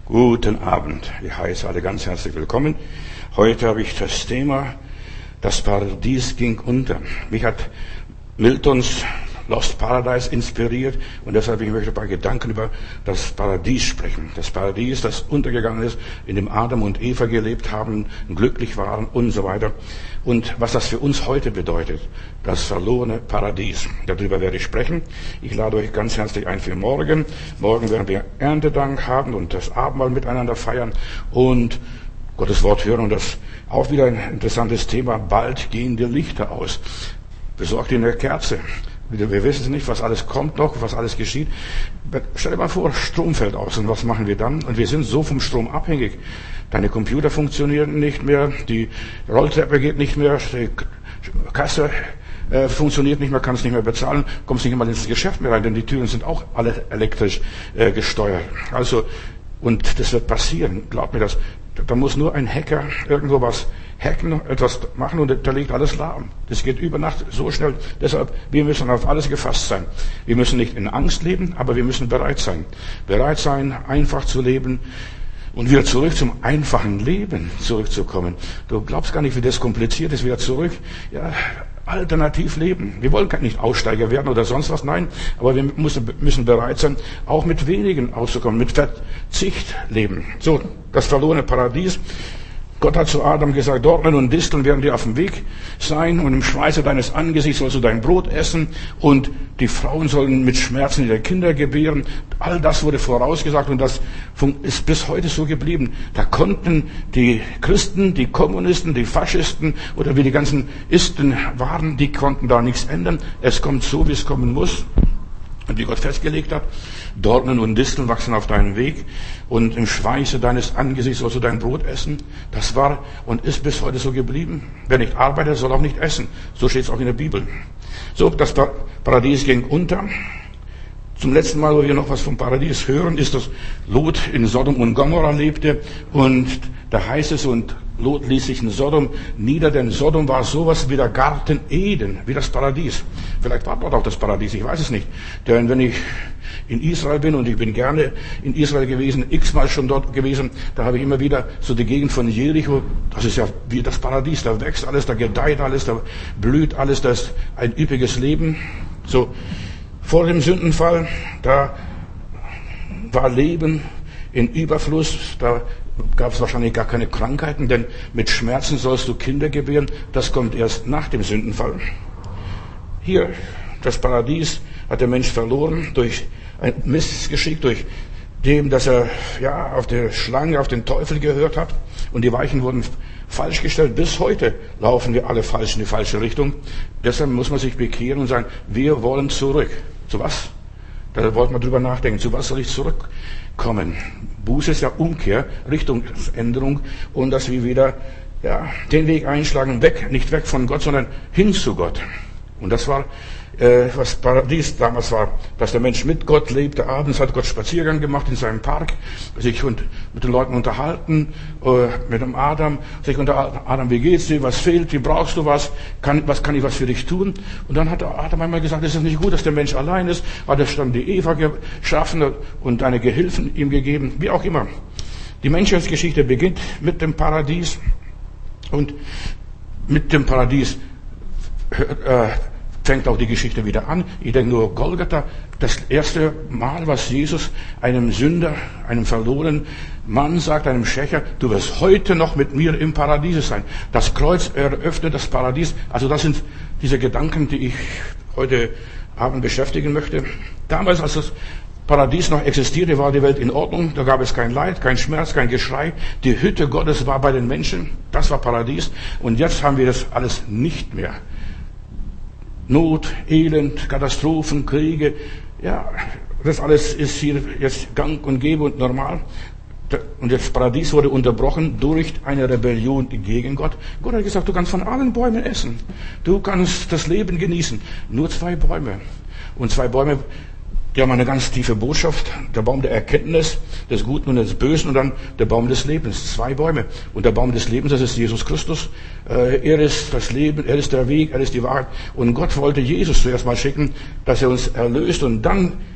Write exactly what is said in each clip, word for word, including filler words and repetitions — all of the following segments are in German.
Guten Abend. Ich heiße alle ganz herzlich willkommen. Heute habe ich das Thema, das Paradies ging unter. Mich hat Miltons Lost Paradise inspiriert und deshalb ich möchte ein paar Gedanken über das Paradies sprechen. Das Paradies, das untergegangen ist, in dem Adam und Eva gelebt haben, glücklich waren und so weiter. Und was das für uns heute bedeutet, das verlorene Paradies. Darüber werde ich sprechen. Ich lade euch ganz herzlich ein für morgen. Morgen werden wir Erntedank haben und das Abendmahl miteinander feiern und Gottes Wort hören. Und das auch wieder ein interessantes Thema. Bald gehen die Lichter aus. Besorgt ihr eine Kerze. Wir wissen nicht, was alles kommt noch, was alles geschieht. Stell dir mal vor, Strom fällt aus und was machen wir dann? Und wir sind so vom Strom abhängig. Deine Computer funktionieren nicht mehr, die Rolltreppe geht nicht mehr, die Kasse äh, funktioniert nicht mehr, kannst nicht mehr bezahlen, kommst nicht mal ins Geschäft mehr rein, denn die Türen sind auch alle elektrisch äh, gesteuert. Also, und das wird passieren, glaub mir das. Da muss nur ein Hacker irgendwo was hacken, etwas machen und da liegt alles lahm. Das geht über Nacht so schnell. Deshalb, wir müssen auf alles gefasst sein. Wir müssen nicht in Angst leben, aber wir müssen bereit sein. Bereit sein, einfach zu leben und wieder zurück zum einfachen Leben zurückzukommen. Du glaubst gar nicht, wie das kompliziert ist, wieder zurück. Ja, alternativ leben. Wir wollen nicht Aussteiger werden oder sonst was, nein, aber wir müssen, müssen bereit sein, auch mit wenigen auszukommen, mit Verzicht leben. So, das verlorene Paradies. Gott hat zu Adam gesagt, Dornen und Disteln werden dir auf dem Weg sein und im Schweiße deines Angesichts sollst du dein Brot essen und die Frauen sollen mit Schmerzen ihre Kinder gebären. All das wurde vorausgesagt und das ist bis heute so geblieben. Da konnten die Christen, die Kommunisten, die Faschisten oder wie die ganzen Isten waren, die konnten da nichts ändern. Es kommt so, wie es kommen muss. Und wie Gott festgelegt hat, Dornen und Disteln wachsen auf deinem Weg und im Schweiße deines Angesichts sollst du dein Brot essen. Das war und ist bis heute so geblieben. Wer nicht arbeitet, soll auch nicht essen. So steht es auch in der Bibel. So, das Paradies ging unter. Zum letzten Mal, wo wir noch was vom Paradies hören, ist, dass Lot in Sodom und Gomorra lebte und da heißt es, und Lot ließ sich in Sodom nieder, denn Sodom war sowas wie der Garten Eden, wie das Paradies. Vielleicht war dort auch das Paradies, ich weiß es nicht. Denn wenn ich in Israel bin, und ich bin gerne in Israel gewesen, x-mal schon dort gewesen, da habe ich immer wieder so die Gegend von Jericho, das ist ja wie das Paradies, da wächst alles, da gedeiht alles, da blüht alles, da ist ein üppiges Leben. So, vor dem Sündenfall, da war Leben in Überfluss, da gab es wahrscheinlich gar keine Krankheiten, denn mit Schmerzen sollst du Kinder gebären, das kommt erst nach dem Sündenfall. Hier, das Paradies hat der Mensch verloren durch ein Missgeschick, durch dem, dass er ja auf die Schlange, auf den Teufel gehört hat und die Weichen wurden falsch gestellt. Bis heute laufen wir alle falsch in die falsche Richtung. Deshalb muss man sich bekehren und sagen, wir wollen zurück. Zu was? Da wollte man drüber nachdenken. Zu was soll ich zurückkommen? Buße ist ja Umkehr, Richtungsänderung und dass wir wieder ja, den Weg einschlagen, weg, nicht weg von Gott, sondern hin zu Gott. Und das war, äh, was Paradies damals war, dass der Mensch mit Gott lebte. Abends hat Gott Spaziergang gemacht in seinem Park, sich und mit den Leuten unterhalten, äh, mit dem Adam, sich unterhalten, Adam, wie geht's dir, was fehlt, wie brauchst du was, kann, was kann ich was für dich tun? Und dann hat der Adam einmal gesagt, es ist nicht gut, dass der Mensch allein ist, hat er dann die Eva geschaffen und eine Gehilfen ihm gegeben, wie auch immer. Die Menschheitsgeschichte beginnt mit dem Paradies und mit dem Paradies äh, fängt auch die Geschichte wieder an. Ich denke nur Golgatha, das erste Mal, was Jesus einem Sünder, einem verlorenen Mann sagt, einem Schächer, du wirst heute noch mit mir im Paradies sein. Das Kreuz eröffnet das Paradies. Also das sind diese Gedanken, die ich heute Abend beschäftigen möchte. Damals, als das Paradies noch existierte, war die Welt in Ordnung. Da gab es kein Leid, kein Schmerz, kein Geschrei. Die Hütte Gottes war bei den Menschen. Das war Paradies. Und jetzt haben wir das alles nicht mehr. Not, Elend, Katastrophen, Kriege, ja, das alles ist hier jetzt gang und gäbe und normal. Und das Paradies wurde unterbrochen durch eine Rebellion gegen Gott. Gott hat gesagt, du kannst von allen Bäumen essen. Du kannst das Leben genießen. Nur zwei Bäume. Und zwei Bäume, die haben eine ganz tiefe Botschaft. Der Baum der Erkenntnis, des Guten und des Bösen und dann der Baum des Lebens. Zwei Bäume. Und der Baum des Lebens, das ist Jesus Christus. Er ist das Leben, er ist der Weg, er ist die Wahrheit. Und Gott wollte Jesus zuerst mal schicken, dass er uns erlöst. Und dann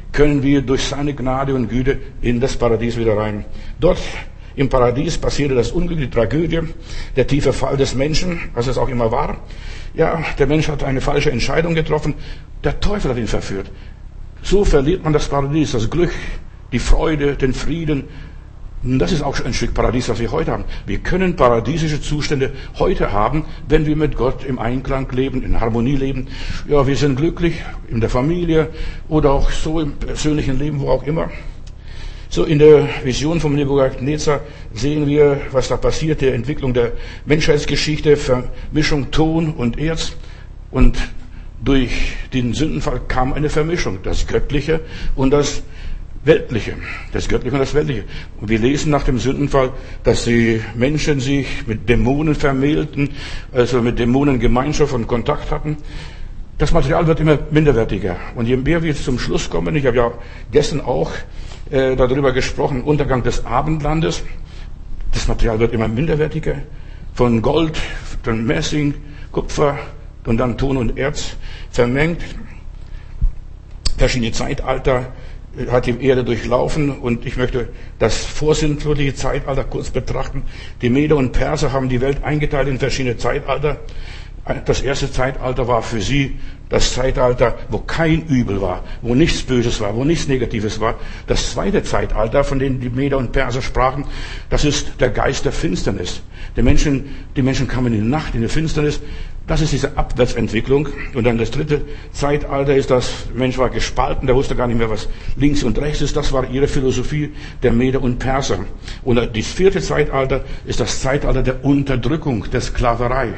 können wir durch seine Gnade und Güte in das Paradies wieder rein. Dort im Paradies passierte das Unglück, die Tragödie, der tiefe Fall des Menschen, was es auch immer war. Ja, der Mensch hat eine falsche Entscheidung getroffen. Der Teufel hat ihn verführt. So verliert man das Paradies, das Glück, die Freude, den Frieden. Und das ist auch ein Stück Paradies, was wir heute haben. Wir können paradiesische Zustände heute haben, wenn wir mit Gott im Einklang leben, in Harmonie leben. Ja, wir sind glücklich in der Familie oder auch so im persönlichen Leben, wo auch immer. So in der Vision vom Nebukadnezar sehen wir, was da passiert, der Entwicklung der Menschheitsgeschichte, Vermischung Ton und Erz. Und durch den Sündenfall kam eine Vermischung, das Göttliche und das Weltliche, das Göttliche und das Weltliche. Und wir lesen nach dem Sündenfall, dass die Menschen sich mit Dämonen vermählten, also mit Dämonen Gemeinschaft und Kontakt hatten. Das Material wird immer minderwertiger. Und je mehr wir zum Schluss kommen, ich habe ja gestern auch äh, darüber gesprochen, Untergang des Abendlandes, das Material wird immer minderwertiger. Von Gold, dann Messing, Kupfer und dann Ton und Erz vermengt. Verschiedene Zeitalter hat die Erde durchlaufen und ich möchte das vorsintflutliche Zeitalter kurz betrachten. Die Meder und Perser haben die Welt eingeteilt in verschiedene Zeitalter. Das erste Zeitalter war für sie das Zeitalter, wo kein Übel war, wo nichts Böses war, wo nichts Negatives war. Das zweite Zeitalter, von dem die Meder und Perser sprachen, das ist der Geist der Finsternis. Die Menschen, die Menschen kamen in die Nacht, in die Finsternis. Das ist diese Abwärtsentwicklung. Und dann das dritte Zeitalter ist, das Mensch war gespalten, der wusste gar nicht mehr, was links und rechts ist. Das war ihre Philosophie der Meder und Perser. Und das vierte Zeitalter ist das Zeitalter der Unterdrückung, der Sklaverei.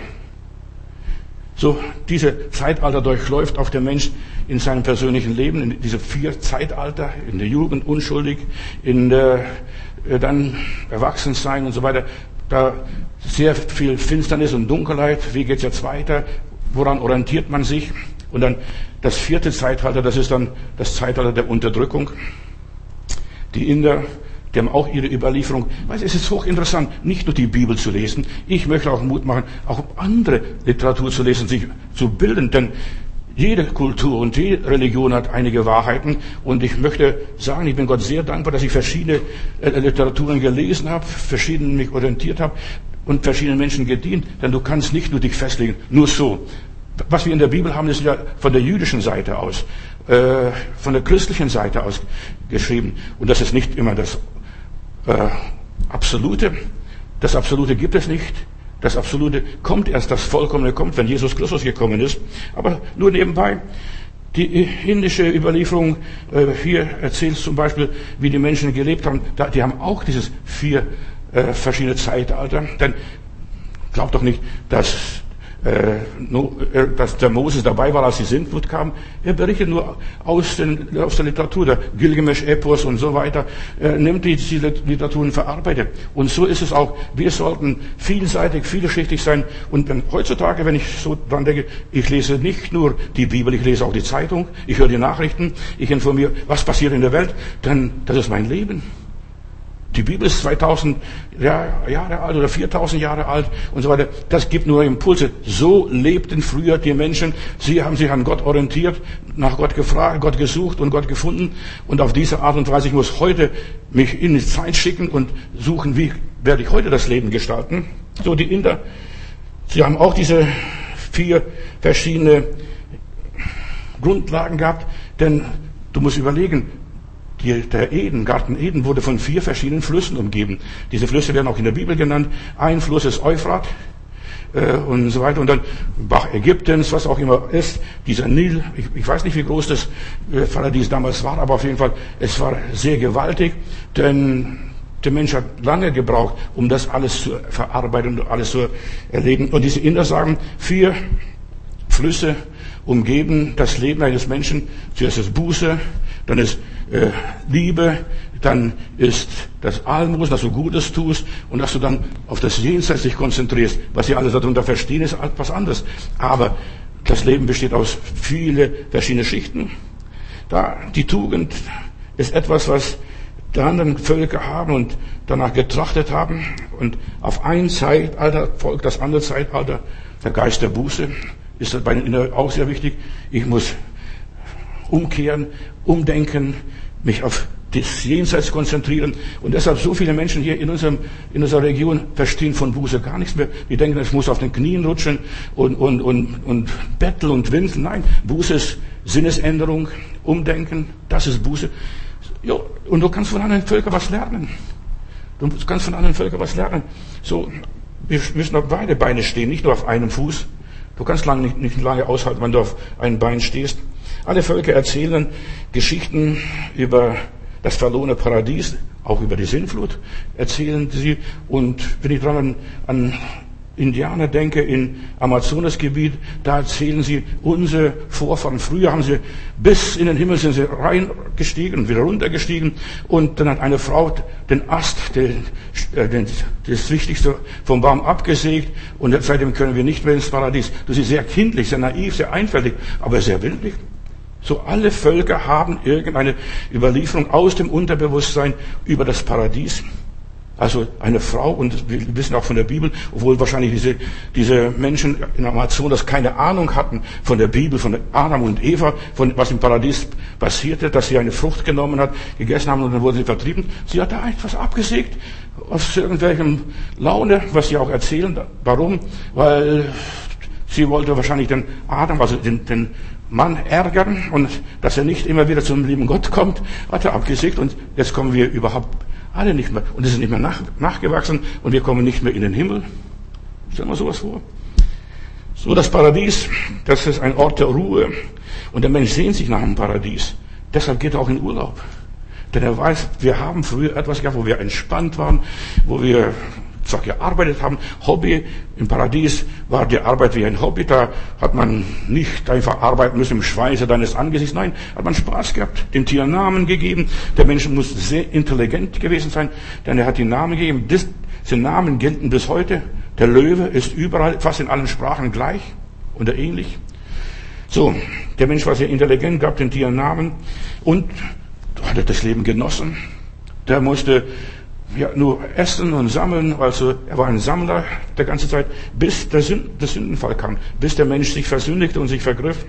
So, diese Zeitalter durchläuft auch der Mensch in seinem persönlichen Leben, in diese vier Zeitalter, in der Jugend unschuldig, in der, dann Erwachsensein und so weiter. Da sehr viel Finsternis und Dunkelheit. Wie geht's jetzt weiter? Woran orientiert man sich? Und dann das vierte Zeitalter, das ist dann das Zeitalter der Unterdrückung. Die Inder, die haben auch ihre Überlieferung. Weißt, es ist hochinteressant, nicht nur die Bibel zu lesen. Ich möchte auch Mut machen, auch andere Literatur zu lesen, sich zu bilden. Denn jede Kultur und jede Religion hat einige Wahrheiten. Und ich möchte sagen, ich bin Gott sehr dankbar, dass ich verschiedene Literaturen gelesen habe, verschieden mich orientiert habe und verschiedenen Menschen gedient. Denn du kannst nicht nur dich festlegen, nur so. Was wir in der Bibel haben, ist ja von der jüdischen Seite aus, äh, von der christlichen Seite aus geschrieben. Und das ist nicht immer das äh, Absolute. Das Absolute gibt es nicht. Das Absolute kommt erst, das Vollkommene kommt, wenn Jesus Christus gekommen ist. Aber nur nebenbei, die indische Überlieferung, äh, hier erzählt zum Beispiel, wie die Menschen gelebt haben. Da, die haben auch dieses vier äh, verschiedene Zeitalter. Denn glaubt doch nicht, dass Äh, no, äh, dass der Moses dabei war, als die Sintflut kam. Er berichtet nur aus, den, aus der Literatur, der Gilgamesch-Epos und so weiter, äh, nimmt die, die Literaturen und verarbeitet. Und so ist es auch. Wir sollten vielseitig, vielschichtig sein. Und wenn, heutzutage, wenn ich so dran denke, ich lese nicht nur die Bibel, ich lese auch die Zeitung, ich höre die Nachrichten, ich informiere, was passiert in der Welt, denn das ist mein Leben. Die Bibel ist zweitausend Jahre alt oder viertausend Jahre alt und so weiter. Das gibt nur Impulse. So lebten früher die Menschen. Sie haben sich an Gott orientiert, nach Gott gefragt, Gott gesucht und Gott gefunden. Und auf diese Art und Weise, ich muss heute mich in die Zeit schicken und suchen, wie werde ich heute das Leben gestalten. So, die Inder, sie haben auch diese vier verschiedene Grundlagen gehabt. Denn du musst überlegen, Die, der Eden, Garten Eden wurde von vier verschiedenen Flüssen umgeben. Diese Flüsse werden auch in der Bibel genannt. Ein Fluss ist Euphrat äh, und so weiter. Und dann Bach Ägyptens, was auch immer ist. Dieser Nil, ich, ich weiß nicht, wie groß das äh, Paradies damals war, aber auf jeden Fall, es war sehr gewaltig. Denn der Mensch hat lange gebraucht, um das alles zu verarbeiten und alles zu erleben. Und diese Inder sagen, vier Flüsse umgeben das Leben eines Menschen. Zuerst ist Buße, dann ist äh, Liebe, dann ist das Almosen, dass du Gutes tust und dass du dann auf das Jenseits dich konzentrierst. Was sie alles darunter verstehen, ist etwas anderes. Aber das Leben besteht aus vielen verschiedenen Schichten. Da die Tugend ist etwas, was die anderen Völker haben und danach getrachtet haben. Und auf ein Zeitalter folgt das andere Zeitalter. Der Geist der Buße ist bei den Inneren auch sehr wichtig. Ich muss umkehren, umdenken, mich auf das Jenseits konzentrieren. Und deshalb so viele Menschen hier in, unserem, in unserer Region verstehen von Buße gar nichts mehr. Die denken, es muss auf den Knien rutschen und, und, und, und betteln und winseln. Nein, Buße ist Sinnesänderung, Umdenken, das ist Buße. Ja, und du kannst von anderen Völkern was lernen. Du kannst von anderen Völkern was lernen. So, wir müssen auf beide Beine stehen, nicht nur auf einem Fuß. Du kannst lange, nicht, nicht lange aushalten, wenn du auf einem Bein stehst. Alle Völker erzählen Geschichten über das verlorene Paradies, auch über die Sintflut erzählen sie. Und wenn ich dran an, an Indianer denke, im Amazonasgebiet, da erzählen sie, unsere Vorfahren, früher haben sie bis in den Himmel sind sie reingestiegen und wieder runtergestiegen. Und dann hat eine Frau den Ast, den, den, das Wichtigste vom Baum abgesägt. Und seitdem können wir nicht mehr ins Paradies. Das ist sehr kindlich, sehr naiv, sehr einfältig, aber sehr bildlich. So alle Völker haben irgendeine Überlieferung aus dem Unterbewusstsein über das Paradies. Also eine Frau, und wir wissen auch von der Bibel, obwohl wahrscheinlich diese, diese Menschen in Amazonas keine Ahnung hatten von der Bibel, von Adam und Eva, von was im Paradies passierte, dass sie eine Frucht genommen hat, gegessen haben und dann wurden sie vertrieben. Sie hat da etwas abgesägt, aus irgendwelchem Laune, was sie auch erzählen. Warum? Weil sie wollte wahrscheinlich den Adam, also den, den Mann ärgern und dass er nicht immer wieder zum lieben Gott kommt, hat er abgesägt und jetzt kommen wir überhaupt alle nicht mehr und es ist nicht mehr nach, nachgewachsen und wir kommen nicht mehr in den Himmel. Stellen wir sowas vor. So, das Paradies, das ist ein Ort der Ruhe und der Mensch sehnt sich nach dem Paradies. Deshalb geht er auch in Urlaub. Denn er weiß, wir haben früher etwas gehabt, wo wir entspannt waren, wo wir zwar gearbeitet haben. Hobby im Paradies war die Arbeit wie ein Hobby. Da hat man nicht einfach arbeiten müssen im Schweiße deines Angesichts. Nein, hat man Spaß gehabt, den Tieren Namen gegeben. Der Mensch muss sehr intelligent gewesen sein, denn er hat die Namen gegeben. Diese Namen gelten bis heute. Der Löwe ist überall, fast in allen Sprachen gleich oder ähnlich. So, der Mensch war sehr intelligent, gab den Tieren Namen und hat das Leben genossen. Der musste ja, nur essen und sammeln, also er war ein Sammler der ganze Zeit, bis der, Sünd, der Sündenfall kam, bis der Mensch sich versündigte und sich vergriff.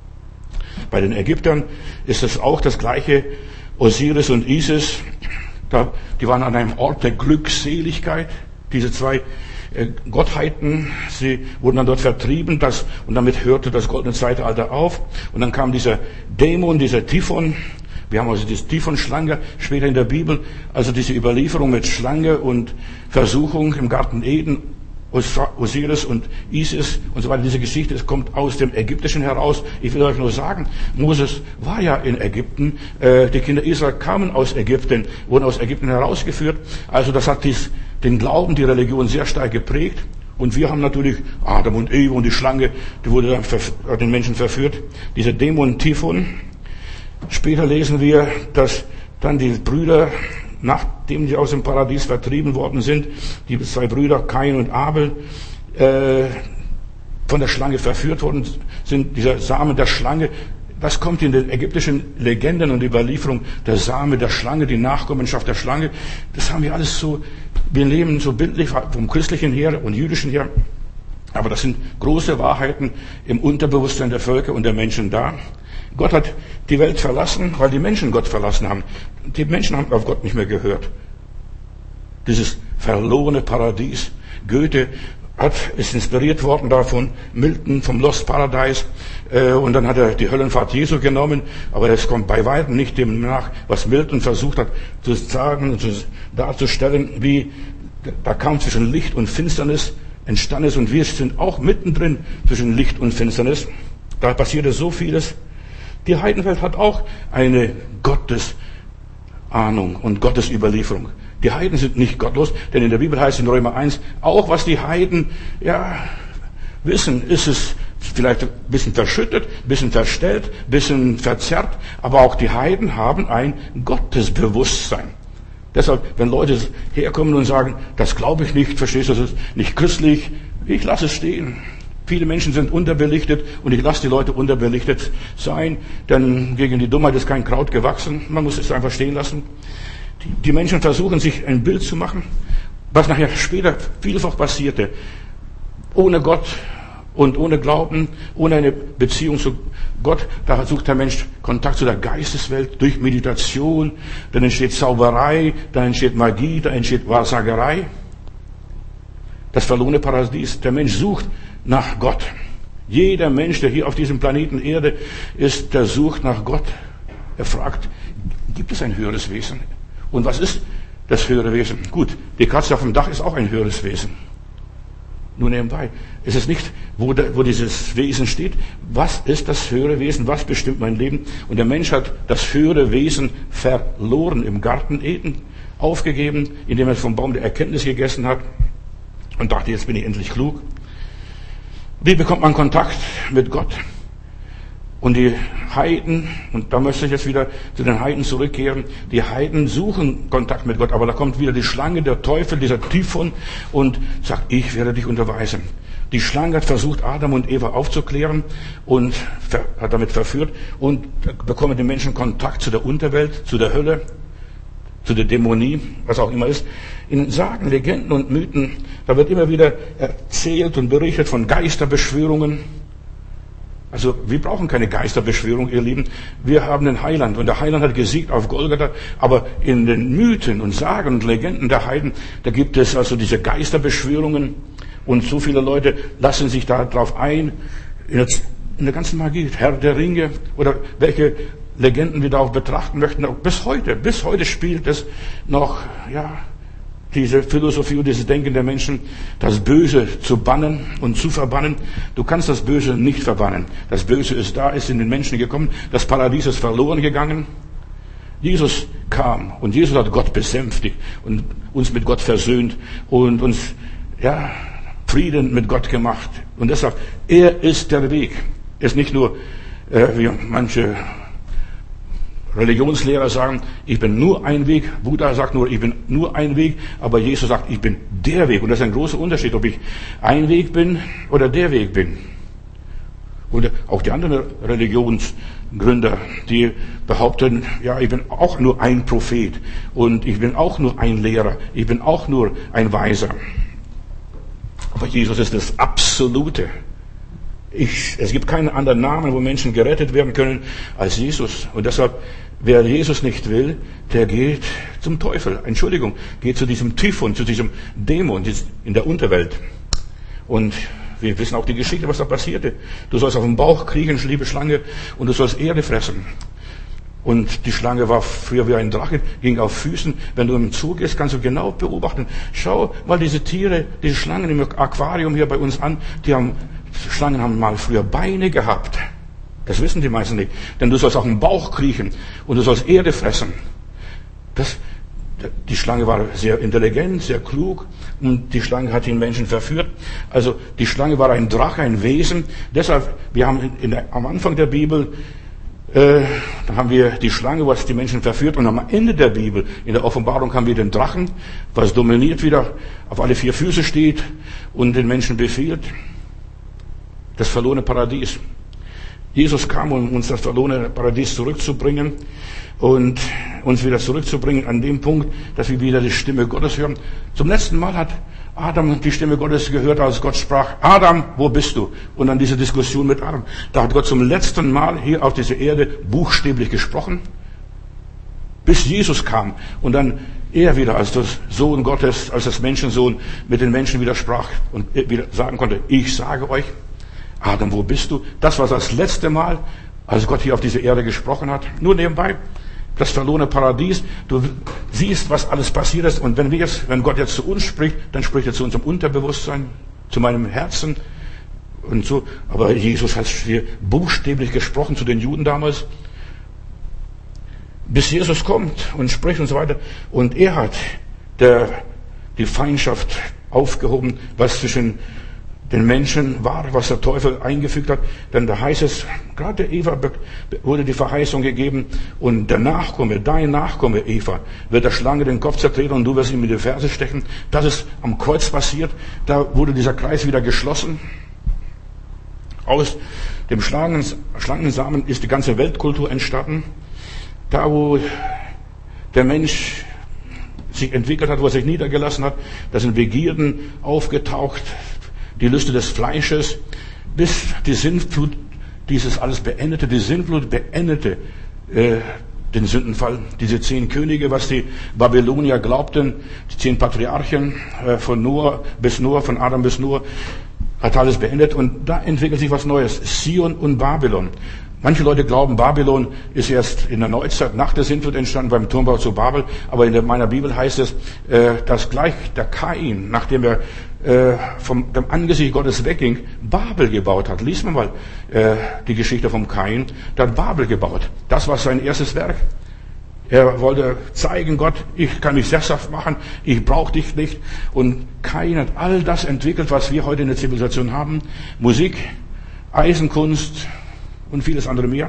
Bei den Ägyptern ist es auch das gleiche, Osiris und Isis, da, die waren an einem Ort der Glückseligkeit, diese zwei äh, Gottheiten, sie wurden dann dort vertrieben, das, und damit hörte das goldene Zeitalter auf, und dann kam dieser Dämon, dieser Typhon. Wir haben also das Typhon-Schlange später in der Bibel, also diese Überlieferung mit Schlange und Versuchung im Garten Eden, Osiris und Isis und so weiter. Diese Geschichte, es kommt aus dem Ägyptischen heraus. Ich will euch nur sagen, Moses war ja in Ägypten, äh, die Kinder Israel kamen aus Ägypten, wurden aus Ägypten herausgeführt. Also das hat dies, den Glauben, die Religion sehr stark geprägt. Und wir haben natürlich Adam und Eva und die Schlange, die wurde dann ver- den Menschen verführt. Dieser Dämon Typhon. Später lesen wir, dass dann die Brüder, nachdem sie aus dem Paradies vertrieben worden sind, die zwei Brüder, Kain und Abel, äh, von der Schlange verführt worden sind. Dieser Samen der Schlange, das kommt in den ägyptischen Legenden und Überlieferungen, der Same der Schlange, die Nachkommenschaft der Schlange. Das haben wir alles so, wir leben so bildlich vom Christlichen her und Jüdischen her. Aber das sind große Wahrheiten im Unterbewusstsein der Völker und der Menschen da. Gott hat die Welt verlassen, weil die Menschen Gott verlassen haben. Die Menschen haben auf Gott nicht mehr gehört. Dieses verlorene Paradies. Goethe hat, ist inspiriert worden davon, Milton vom Lost Paradise, äh, und dann hat er die Höllenfahrt Jesu genommen, aber das kommt bei weitem nicht dem nach, was Milton versucht hat zu sagen und darzustellen, wie der Kampf zwischen Licht und Finsternis entstanden ist, und wir sind auch mittendrin zwischen Licht und Finsternis. Da passierte so vieles. Die Heidenwelt hat auch eine Gottesahnung und Gottesüberlieferung. Die Heiden sind nicht gottlos, denn in der Bibel heißt in Römer eins, auch was die Heiden ja wissen, ist es vielleicht ein bisschen verschüttet, ein bisschen verstellt, ein bisschen verzerrt, aber auch die Heiden haben ein Gottesbewusstsein. Deshalb, wenn Leute herkommen und sagen, das glaube ich nicht, verstehst du, das ist nicht christlich, ich lasse es stehen. Viele Menschen sind unterbelichtet und ich lasse die Leute unterbelichtet sein, denn gegen die Dummheit ist kein Kraut gewachsen. Man muss es einfach stehen lassen. Die, die Menschen versuchen, sich ein Bild zu machen, was nachher später vielfach passierte. Ohne Gott Und ohne Glauben, ohne eine Beziehung zu Gott, da sucht der Mensch Kontakt zu der Geisteswelt durch Meditation. Dann entsteht Zauberei, dann entsteht Magie, dann entsteht Wahrsagerei. Das verlorene Paradies. Der Mensch sucht nach Gott. Jeder Mensch, der hier auf diesem Planeten Erde ist, der sucht nach Gott. Er fragt, gibt es ein höheres Wesen? Und was ist das höhere Wesen? Gut, die Katze auf dem Dach ist auch ein höheres Wesen. Nur nebenbei. Es ist nicht, wo, der, wo dieses Wesen steht. Was ist das höhere Wesen? Was bestimmt mein Leben? Und der Mensch hat das höhere Wesen verloren im Garten Eden, aufgegeben, indem er vom Baum der Erkenntnis gegessen hat und dachte, jetzt bin ich endlich klug. Wie bekommt man Kontakt mit Gott? Und die Heiden, und da möchte ich jetzt wieder zu den Heiden zurückkehren, die Heiden suchen Kontakt mit Gott, aber da kommt wieder die Schlange, der Teufel, dieser Typhon und sagt, ich werde dich unterweisen. Die Schlange hat versucht, Adam und Eva aufzuklären und hat damit verführt und bekommen die Menschen Kontakt zu der Unterwelt, zu der Hölle, zu der Dämonie, was auch immer ist. In Sagen, Legenden und Mythen, da wird immer wieder erzählt und berichtet von Geisterbeschwörungen. Also wir brauchen keine Geisterbeschwörung, ihr Lieben. Wir haben den Heiland und der Heiland hat gesiegt auf Golgatha. Aber in den Mythen und Sagen und Legenden der Heiden, da gibt es also diese Geisterbeschwörungen und so viele Leute lassen sich da drauf ein. In der ganzen Magie, Herr der Ringe oder welche Legenden wir da auch betrachten möchten. Bis heute, bis heute spielt es noch, ja, diese Philosophie und dieses Denken der Menschen, das Böse zu bannen und zu verbannen. Du kannst das Böse nicht verbannen. Das Böse ist da, ist in den Menschen gekommen. Das Paradies ist verloren gegangen. Jesus kam und Jesus hat Gott besänftigt und uns mit Gott versöhnt und uns, ja, Frieden mit Gott gemacht. Und deshalb, er ist der Weg. Er ist nicht nur, äh, wie manche Religionslehrer sagen, ich bin nur ein Weg. Buddha sagt nur, ich bin nur ein Weg. Aber Jesus sagt, ich bin der Weg. Und das ist ein großer Unterschied, ob ich ein Weg bin oder der Weg bin. Und auch die anderen Religionsgründer, die behaupten, ja, ich bin auch nur ein Prophet. Und ich bin auch nur ein Lehrer. Ich bin auch nur ein Weiser. Aber Jesus ist das Absolute. Ich, es gibt keinen anderen Namen, wo Menschen gerettet werden können als Jesus. Und deshalb, wer Jesus nicht will, der geht zum Teufel. Entschuldigung, geht zu diesem Typhon, zu diesem Dämon in der Unterwelt. Und wir wissen auch die Geschichte, was da passierte. Du sollst auf dem Bauch kriechen, liebe Schlange, und du sollst Erde fressen. Und die Schlange war früher wie ein Drache, ging auf Füßen. Wenn du im Zoo gehst, kannst du genau beobachten. Schau mal diese Tiere, diese Schlangen im Aquarium hier bei uns an, die haben Schlangen haben mal früher Beine gehabt. Das wissen die meisten nicht. Denn du sollst auch im Bauch kriechen und du sollst Erde fressen. Das, die Schlange war sehr intelligent, sehr klug und die Schlange hat den Menschen verführt. Also die Schlange war ein Drache, ein Wesen. Deshalb, wir haben in der, am Anfang der Bibel, äh, da haben wir die Schlange, was die Menschen verführt, und am Ende der Bibel, in der Offenbarung, haben wir den Drachen, was dominiert wieder, auf alle vier Füße steht und den Menschen befiehlt. Das verlorene Paradies. Jesus kam, um uns das verlorene Paradies zurückzubringen und uns wieder zurückzubringen an dem Punkt, dass wir wieder die Stimme Gottes hören. Zum letzten Mal hat Adam die Stimme Gottes gehört, als Gott sprach, Adam, wo bist du? Und dann diese Diskussion mit Adam. Da hat Gott zum letzten Mal hier auf dieser Erde buchstäblich gesprochen, bis Jesus kam und dann er wieder als der Sohn Gottes, als das Menschensohn mit den Menschen wieder sprach und wieder sagen konnte, ich sage euch, Adam, wo bist du? Das war das letzte Mal, als Gott hier auf dieser Erde gesprochen hat. Nur nebenbei, das verlorene Paradies. Du siehst, was alles passiert ist. Und wenn wir jetzt, wenn Gott jetzt zu uns spricht, dann spricht er zu unserem Unterbewusstsein, zu meinem Herzen und so. Aber Jesus hat hier buchstäblich gesprochen zu den Juden damals. Bis Jesus kommt und spricht und so weiter. Und er hat der, die Feindschaft aufgehoben, was zwischen den Menschen war, was der Teufel eingefügt hat. Denn da heißt es, gerade der Eva wurde die Verheißung gegeben und der Nachkomme, dein Nachkomme Eva, wird der Schlange den Kopf zertreten und du wirst ihm in die Ferse stechen. Das ist am Kreuz passiert. Da wurde dieser Kreis wieder geschlossen. Aus dem Schlangensamen ist die ganze Weltkultur entstanden. Da, wo der Mensch sich entwickelt hat, wo er sich niedergelassen hat, da sind Begierden aufgetaucht, die Lüste des Fleisches, bis die Sintflut dieses alles beendete. Die Sintflut beendete äh, den Sündenfall. Diese zehn Könige, was die Babylonier glaubten, die zehn Patriarchen äh, von Noah bis Noah, von Adam bis Noah, hat alles beendet. Und da entwickelt sich was Neues. Zion und Babylon. Manche Leute glauben, Babylon ist erst in der Neuzeit nach der Sintflut entstanden, beim Turmbau zu Babel. Aber in meiner Bibel heißt es, dass gleich der Kain, nachdem er vom dem Angesicht Gottes wegging, Babel gebaut hat. Lies mir mal die Geschichte vom Kain. Der hat Babel gebaut. Das war sein erstes Werk. Er wollte zeigen, Gott, ich kann mich sesshaft machen, ich brauche dich nicht. Und Kain hat all das entwickelt, was wir heute in der Zivilisation haben. Musik, Eisenkunst, und vieles andere mehr.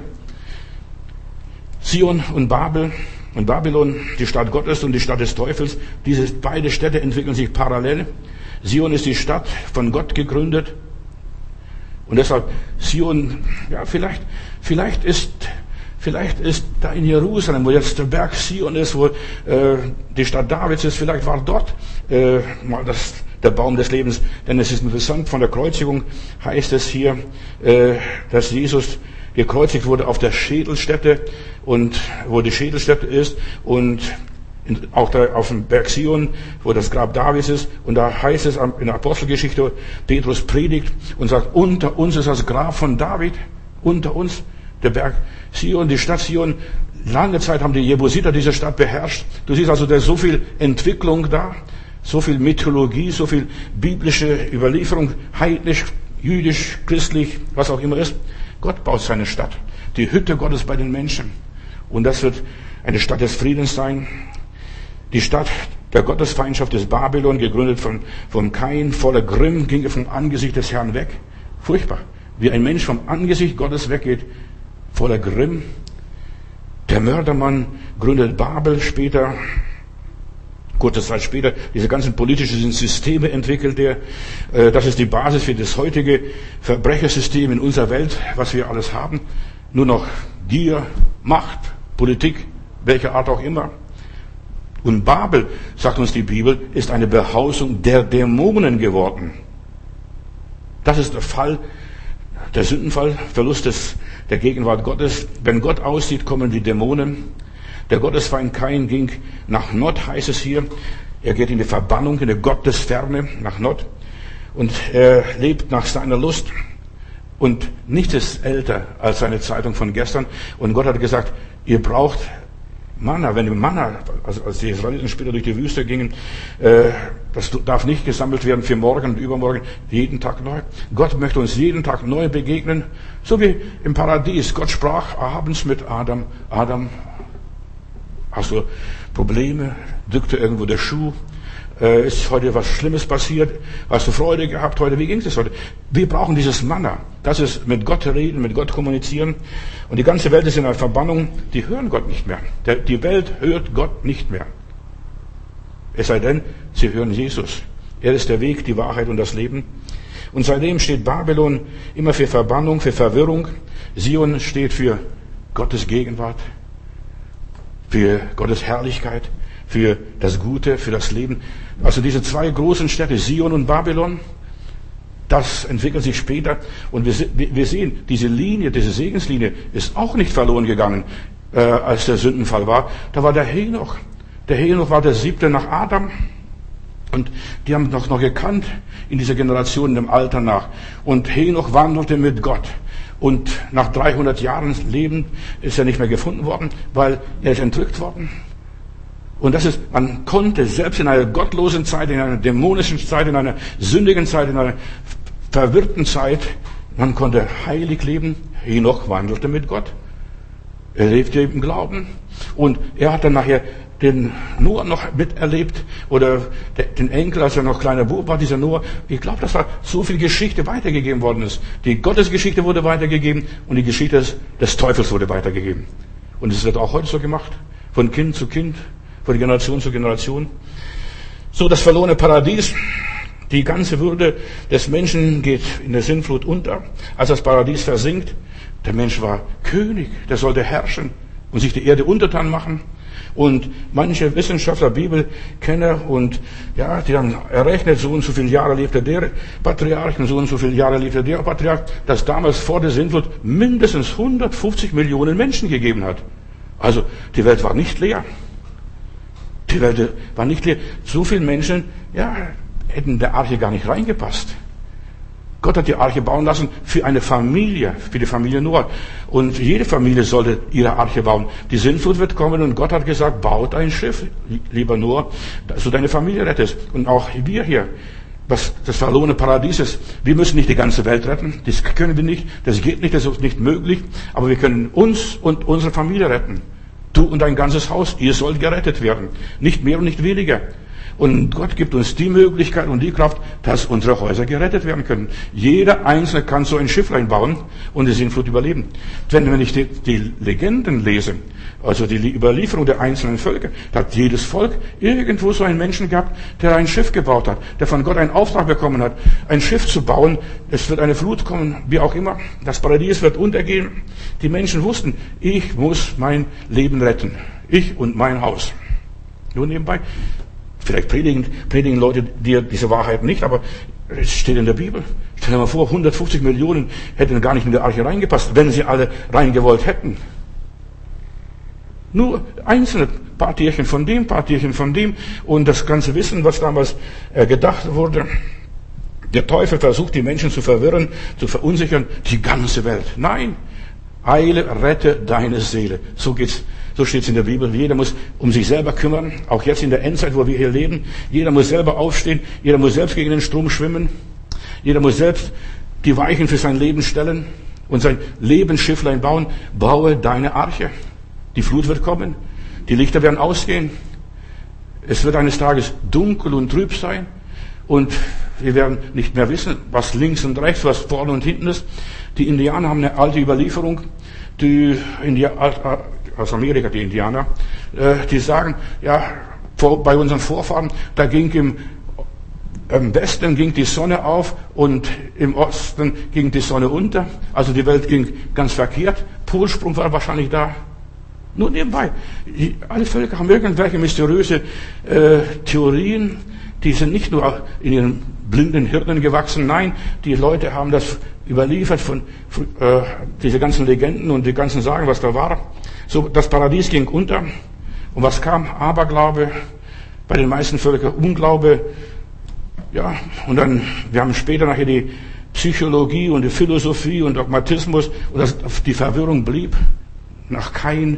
Zion und Babel und Babylon, die Stadt Gottes und die Stadt des Teufels, diese beide Städte entwickeln sich parallel. Zion ist die Stadt von Gott gegründet. Und deshalb Zion, ja, vielleicht, vielleicht ist, vielleicht ist da in Jerusalem, wo jetzt der Berg Zion ist, wo äh, die Stadt Davids ist, vielleicht war dort äh, mal das der Baum des Lebens. Denn es ist interessant, von der Kreuzigung heißt es hier, äh, dass Jesus gekreuzigt wurde auf der Schädelstätte, und wo die Schädelstätte ist, und in, auch da auf dem Berg Zion, wo das Grab Davids ist. Und da heißt es in der Apostelgeschichte, Petrus predigt und sagt, unter uns ist das Grab von David, unter uns der Berg Zion, die Stadt Zion. Lange Zeit haben die Jebusiter diese Stadt beherrscht. Du siehst also, da ist so viel Entwicklung da. So viel Mythologie, so viel biblische Überlieferung, heidnisch, jüdisch, christlich, was auch immer ist. Gott baut seine Stadt. Die Hütte Gottes bei den Menschen. Und das wird eine Stadt des Friedens sein. Die Stadt der Gottesfeindschaft ist Babylon, gegründet von, von Kain. Voller Grimm ging er vom Angesicht des Herrn weg. Furchtbar. Wie ein Mensch vom Angesicht Gottes weggeht. Voller Grimm. Der Mördermann gründet Babel später. Kurze Zeit später, diese ganzen politischen Systeme entwickelt er. Das ist die Basis für das heutige Verbrechersystem in unserer Welt, was wir alles haben. Nur noch Gier, Macht, Politik, welcher Art auch immer. Und Babel, sagt uns die Bibel, ist eine Behausung der Dämonen geworden. Das ist der Fall, der Sündenfall, Verlust des, der Gegenwart Gottes. Wenn Gott aussieht, kommen die Dämonen. Der Gottesfeind Kain ging nach Nod, heißt es hier. Er geht in die Verbannung, in die Gottesferne, nach Nod. Und er lebt nach seiner Lust. Und nichts ist älter als seine Zeitung von gestern. Und Gott hat gesagt, ihr braucht Manna. Wenn Manna, also als die Israeliten später durch die Wüste gingen, äh, das darf nicht gesammelt werden für morgen und übermorgen, jeden Tag neu. Gott möchte uns jeden Tag neu begegnen. So wie im Paradies. Gott sprach abends mit Adam, Adam, hast du Probleme? Drückte irgendwo der Schuh? Äh, ist heute was Schlimmes passiert? Hast du Freude gehabt heute? Wie ging es heute? Wir brauchen dieses Manna. Das ist mit Gott reden, mit Gott kommunizieren. Und die ganze Welt ist in einer Verbannung. Die hören Gott nicht mehr. Der, die Welt hört Gott nicht mehr. Es sei denn, sie hören Jesus. Er ist der Weg, die Wahrheit und das Leben. Und seitdem steht Babylon immer für Verbannung, für Verwirrung. Zion steht für Gottes Gegenwart, für Gottes Herrlichkeit, für das Gute, für das Leben. Also diese zwei großen Städte, Zion und Babylon, das entwickelt sich später. Und wir, wir sehen, diese Linie, diese Segenslinie ist auch nicht verloren gegangen, äh, als der Sündenfall war. Da war der Henoch. Der Henoch war der siebte nach Adam. Und die haben noch, noch gekannt in dieser Generation, dem Alter nach. Und Henoch wandelte mit Gott. Und nach dreihundert Jahren Leben ist er nicht mehr gefunden worden, weil er ist entrückt worden. Und das ist, man konnte selbst in einer gottlosen Zeit, in einer dämonischen Zeit, in einer sündigen Zeit, in einer verwirrten Zeit, man konnte heilig leben. Henoch wandelte mit Gott. Er lebte im Glauben. Und er hat dann nachher den Noah noch miterlebt, oder den Enkel, als er noch kleiner Bub war, dieser Noah. Ich glaube, dass da so viel Geschichte weitergegeben worden ist. Die Gottesgeschichte wurde weitergegeben und die Geschichte des, des Teufels wurde weitergegeben. Und es wird auch heute so gemacht, von Kind zu Kind, von Generation zu Generation. So, das verlorene Paradies, die ganze Würde des Menschen geht in der Sintflut unter. Als das Paradies versinkt, der Mensch war König, der sollte herrschen und sich die Erde untertan machen. Und manche Wissenschaftler, Bibelkenner und, ja, die haben errechnet, so und so viele Jahre lebte der Patriarch und so und so viele Jahre lebte der Patriarch, dass damals vor der Sintflut mindestens hundertfünfzig Millionen Menschen gegeben hat. Also, die Welt war nicht leer. Die Welt war nicht leer. So viele Menschen, ja, hätten in der Arche gar nicht reingepasst. Gott hat die Arche bauen lassen für eine Familie, für die Familie Noah. Und jede Familie sollte ihre Arche bauen. Die Sintflut wird kommen und Gott hat gesagt, baut ein Schiff, lieber Noah, dass du deine Familie rettest. Und auch wir hier, was das verlorene Paradies ist. Wir müssen nicht die ganze Welt retten. Das können wir nicht. Das geht nicht. Das ist nicht möglich. Aber wir können uns und unsere Familie retten. Du und dein ganzes Haus. Ihr sollt gerettet werden. Nicht mehr und nicht weniger. Und Gott gibt uns die Möglichkeit und die Kraft, dass unsere Häuser gerettet werden können. Jeder Einzelne kann so ein Schifflein bauen und die Sintflut überleben. Wenn ich die, die Legenden lese, also die Überlieferung der einzelnen Völker, da hat jedes Volk irgendwo so einen Menschen gehabt, der ein Schiff gebaut hat, der von Gott einen Auftrag bekommen hat, ein Schiff zu bauen. Es wird eine Flut kommen, wie auch immer. Das Paradies wird untergehen. Die Menschen wussten, ich muss mein Leben retten. Ich und mein Haus. Nur nebenbei. Vielleicht predigen, predigen Leute dir diese Wahrheit nicht, aber es steht in der Bibel. Stell dir mal vor, hundertfünfzig Millionen hätten gar nicht in die Arche reingepasst, wenn sie alle reingewollt hätten. Nur einzelne paar Tierchen von dem, paar Tierchen von dem und das ganze Wissen, was damals äh, gedacht wurde. Der Teufel versucht, die Menschen zu verwirren, zu verunsichern, die ganze Welt. Nein, eile, rette deine Seele. So geht's. So steht es in der Bibel. Jeder muss um sich selber kümmern. Auch jetzt in der Endzeit, wo wir hier leben. Jeder muss selber aufstehen. Jeder muss selbst gegen den Strom schwimmen. Jeder muss selbst die Weichen für sein Leben stellen und sein Lebensschifflein bauen. Baue deine Arche. Die Flut wird kommen. Die Lichter werden ausgehen. Es wird eines Tages dunkel und trüb sein. Und wir werden nicht mehr wissen, was links und rechts, was vorne und hinten ist. Die Indianer haben eine alte Überlieferung. Die Indianer, aus Amerika, die Indianer, die sagen, ja, bei unseren Vorfahren, da ging im, im Westen ging die Sonne auf und im Osten ging die Sonne unter. Also die Welt ging ganz verkehrt. Polsprung war wahrscheinlich da. Nur nebenbei. Alle Völker haben irgendwelche mysteriöse äh, Theorien, die sind nicht nur in ihren blinden Hirnen gewachsen. Nein, die Leute haben das überliefert von äh, diese ganzen Legenden und die ganzen Sagen, was da war. So, das Paradies ging unter. Und was kam? Aberglaube. Bei den meisten Völkern Unglaube. Ja, und dann, wir haben später nachher die Psychologie und die Philosophie und Dogmatismus. Und das, die Verwirrung blieb nach Kain.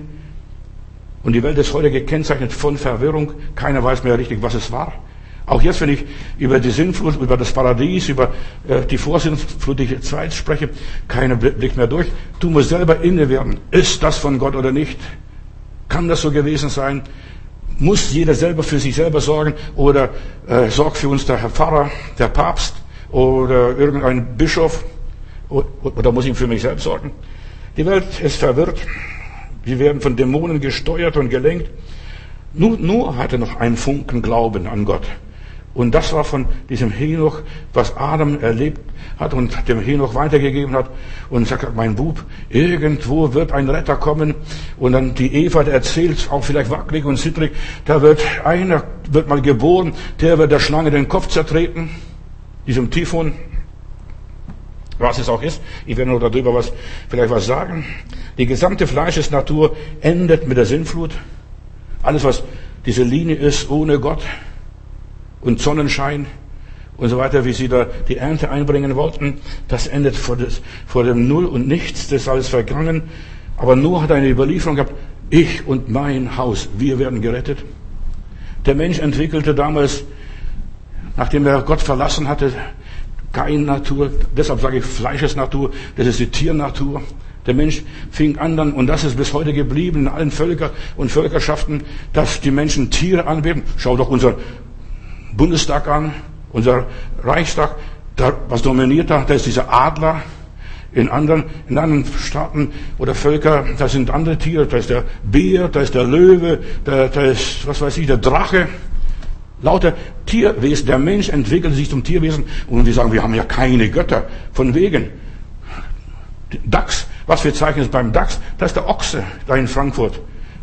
Und die Welt ist heute gekennzeichnet von Verwirrung. Keiner weiß mehr richtig, was es war. Auch jetzt, wenn ich über die Sintflut, über das Paradies, über äh, die vorsintflutliche Zeit spreche, keiner blickt mehr durch. Du musst selber inne werden. Ist das von Gott oder nicht? Kann das so gewesen sein? Muss jeder selber für sich selber sorgen? Oder äh, sorgt für uns der Herr Pfarrer, der Papst oder irgendein Bischof? Oder, oder muss ich für mich selbst sorgen? Die Welt ist verwirrt. Wir werden von Dämonen gesteuert und gelenkt. Nur, nur hatte noch einen Funken Glauben an Gott. Und das war von diesem Henoch, was Adam erlebt hat und dem Henoch weitergegeben hat. Und sagt, mein Bub, irgendwo wird ein Retter kommen. Und dann die Eva, der erzählt, auch vielleicht wackelig und zittrig, da wird einer, wird mal geboren, der wird der Schlange den Kopf zertreten. Diesem Typhon. Was es auch ist. Ich werde noch darüber was, vielleicht was sagen. Die gesamte Fleischesnatur endet mit der Sintflut. Alles, was diese Linie ist, ohne Gott und Sonnenschein und so weiter, wie sie da die Ernte einbringen wollten, das endet vor, des, vor dem Null und Nichts, das ist alles vergangen. Aber Noah hat eine Überlieferung gehabt, ich und mein Haus, wir werden gerettet. Der Mensch entwickelte damals, nachdem er Gott verlassen hatte, keine Natur, deshalb sage ich Fleischesnatur, das ist die Tiernatur. Der Mensch fing an dann, und das ist bis heute geblieben in allen Völkern und Völkerschaften, dass die Menschen Tiere anbeten. Schau doch unser Bundestag an, unser Reichstag, da, was dominiert da? Da ist dieser Adler. In anderen, in anderen Staaten oder Völker, da sind andere Tiere, da ist der Bär, da ist der Löwe, da, da ist, was weiß ich, der Drache. Lauter Tierwesen. Der Mensch entwickelt sich zum Tierwesen und wir sagen, wir haben ja keine Götter. Von wegen. Dachs. Was wir zeichnen ist beim Dachs, das ist der Ochse da in Frankfurt.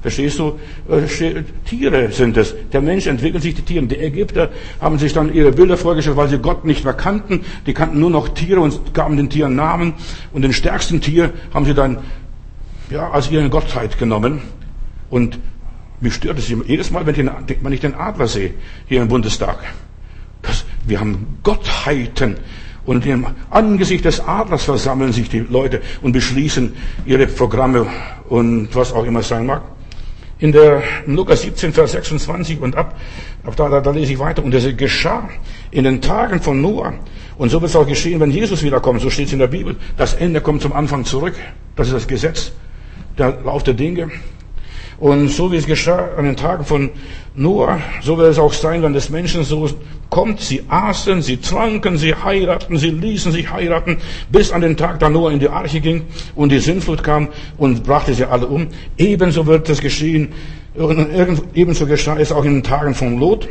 Verstehst du? Äh, Tiere sind es. Der Mensch entwickelt sich die Tiere. Die Ägypter haben sich dann ihre Bilder vorgestellt, weil sie Gott nicht mehr kannten. Die kannten nur noch Tiere und gaben den Tieren Namen. Und den stärksten Tier haben sie dann ja, als ihre Gottheit genommen. Und mich stört es jedes Mal, wenn ich, den, wenn ich den Adler sehe, hier im Bundestag. Das, wir haben Gottheiten. Und im Angesicht des Adlers versammeln sich die Leute und beschließen ihre Programme und was auch immer es sein mag. In der in Lukas siebzehn, Vers sechsundzwanzig und ab, ab da, da, da lese ich weiter. Und es geschah in den Tagen von Noah. Und so wird es auch geschehen, wenn Jesus wiederkommt. So steht es in der Bibel. Das Ende kommt zum Anfang zurück. Das ist das Gesetz, der Lauf der Dinge. Und so wie es geschah an den Tagen von Noah, so wird es auch sein, wenn des Menschen so kommt. Sie aßen, sie tranken, sie heiraten, sie ließen sich heiraten, bis an den Tag, da Noah in die Arche ging und die Sintflut kam und brachte sie alle um. Ebenso wird es geschehen, und ebenso geschah es auch in den Tagen von Lot.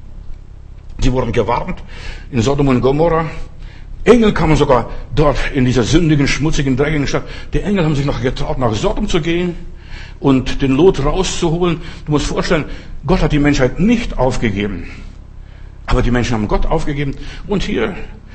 Sie wurden gewarnt in Sodom und Gomorra. Engel kamen sogar dort in dieser sündigen, schmutzigen, dreckigen Stadt. Die Engel haben sich noch getraut, nach Sodom zu gehen und den Lot rauszuholen. Du musst vorstellen, Gott hat die Menschheit nicht aufgegeben. Aber die Menschen haben Gott aufgegeben. Und hier,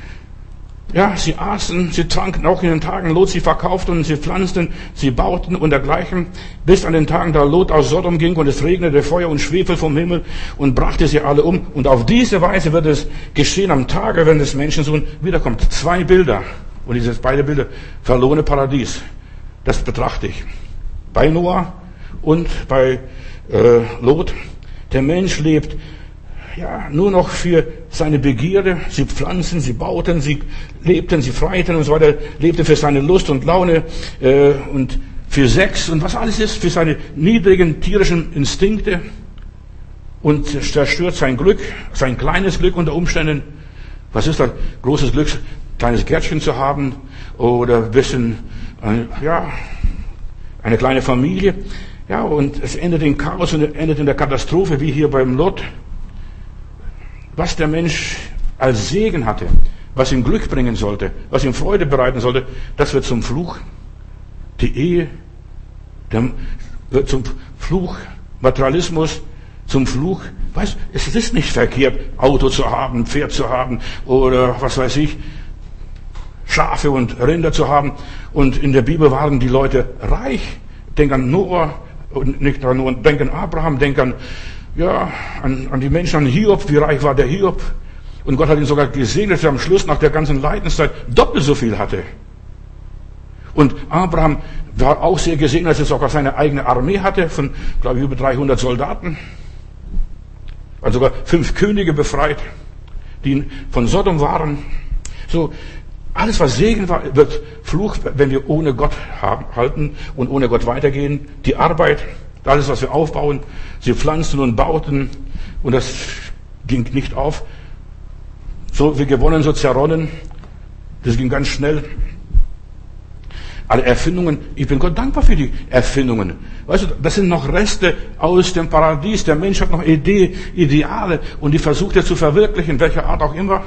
ja, sie aßen, sie tranken auch in den Tagen Lot, sie verkauften, sie pflanzten, sie bauten und dergleichen, bis an den Tagen, da Lot aus Sodom ging und es regnete Feuer und Schwefel vom Himmel und brachte sie alle um. Und auf diese Weise wird es geschehen am Tage, wenn des Menschensohn wiederkommt. Zwei Bilder. Und diese beide Bilder, verlorene Paradies. Das betrachte ich. Bei Noah und bei äh, Lot. Der Mensch lebt ja nur noch für seine Begierde. Sie pflanzen, sie bauten, sie lebten, sie freiten und so weiter. Lebte für seine Lust und Laune äh, und für Sex und was alles ist, für seine niedrigen tierischen Instinkte. Und zerstört sein Glück, sein kleines Glück unter Umständen. Was ist das? Großes Glück, kleines Gärtchen zu haben oder ein bisschen, äh, ja, eine kleine Familie. Ja, und es endet in Chaos und endet in der Katastrophe, wie hier beim Lot. Was der Mensch als Segen hatte, was ihm Glück bringen sollte, was ihm Freude bereiten sollte, das wird zum Fluch. Die Ehe der, wird zum Fluch. Materialismus zum Fluch. Weißt, es ist nicht verkehrt, Auto zu haben, Pferd zu haben oder was weiß ich, Schafe und Rinder zu haben. Und in der Bibel waren die Leute reich. Denk an Noah und nicht an Noah, denk an Abraham, denk an, ja, an, an die Menschen, an Hiob. Wie reich war der Hiob? Und Gott hat ihn sogar gesegnet, dass er am Schluss nach der ganzen Leidenszeit doppelt so viel hatte. Und Abraham war auch sehr gesegnet, dass er sogar seine eigene Armee hatte von, glaube ich, über dreihundert Soldaten. Also sogar fünf Könige befreit, die von Sodom waren. So, alles, was Segen war, wird Fluch, wenn wir ohne Gott haben, halten und ohne Gott weitergehen. Die Arbeit, alles, was wir aufbauen, sie pflanzten und bauten und das ging nicht auf. So wie gewonnen, so zerronnen. Das ging ganz schnell. Alle Erfindungen, ich bin Gott dankbar für die Erfindungen. Weißt du, das sind noch Reste aus dem Paradies. Der Mensch hat noch Idee, Ideale und die versucht er zu verwirklichen, welcher Art auch immer.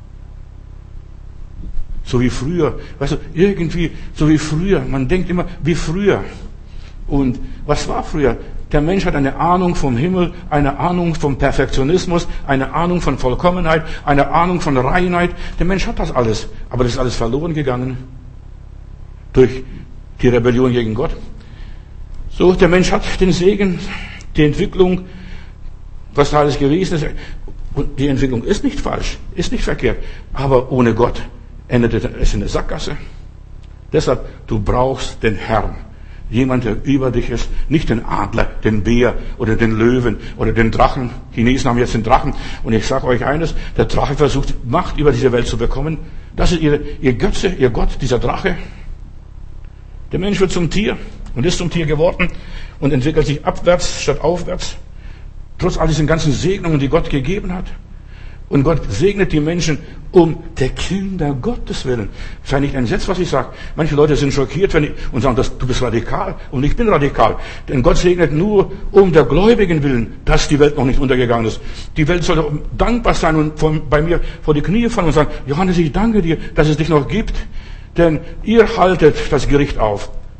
So wie früher. Weißt du, irgendwie so wie früher. Man denkt immer, wie früher. Und was war früher? Der Mensch hat eine Ahnung vom Himmel, eine Ahnung vom Perfektionismus, eine Ahnung von Vollkommenheit, eine Ahnung von Reinheit. Der Mensch hat das alles. Aber das ist alles verloren gegangen. Durch die Rebellion gegen Gott. So, der Mensch hat den Segen, die Entwicklung, was da alles gewesen ist. Und die Entwicklung ist nicht falsch, ist nicht verkehrt. Aber ohne Gott endete es in der Sackgasse. Deshalb, du brauchst den Herrn. Jemand, der über dich ist. Nicht den Adler, den Bär oder den Löwen oder den Drachen. Die Chinesen haben jetzt den Drachen. Und ich sage euch eines, der Drache versucht, Macht über diese Welt zu bekommen. Das ist ihre, ihr Götze, ihr Gott, dieser Drache. Der Mensch wird zum Tier und ist zum Tier geworden und entwickelt sich abwärts statt aufwärts. Trotz all diesen ganzen Segnungen, die Gott gegeben hat. Und Gott segnet die Menschen um der Kinder Gottes willen. Sei nicht entsetzt, was ich sage. Manche Leute sind schockiert wenn ich, und sagen, dass, du bist radikal. Und ich bin radikal. Denn Gott segnet nur um der Gläubigen willen, dass die Welt noch nicht untergegangen ist. Die Welt sollte dankbar sein und von, bei mir vor die Knie fallen und sagen, Johannes, ich danke dir, dass es dich noch gibt. Denn ihr haltet das Gericht auf.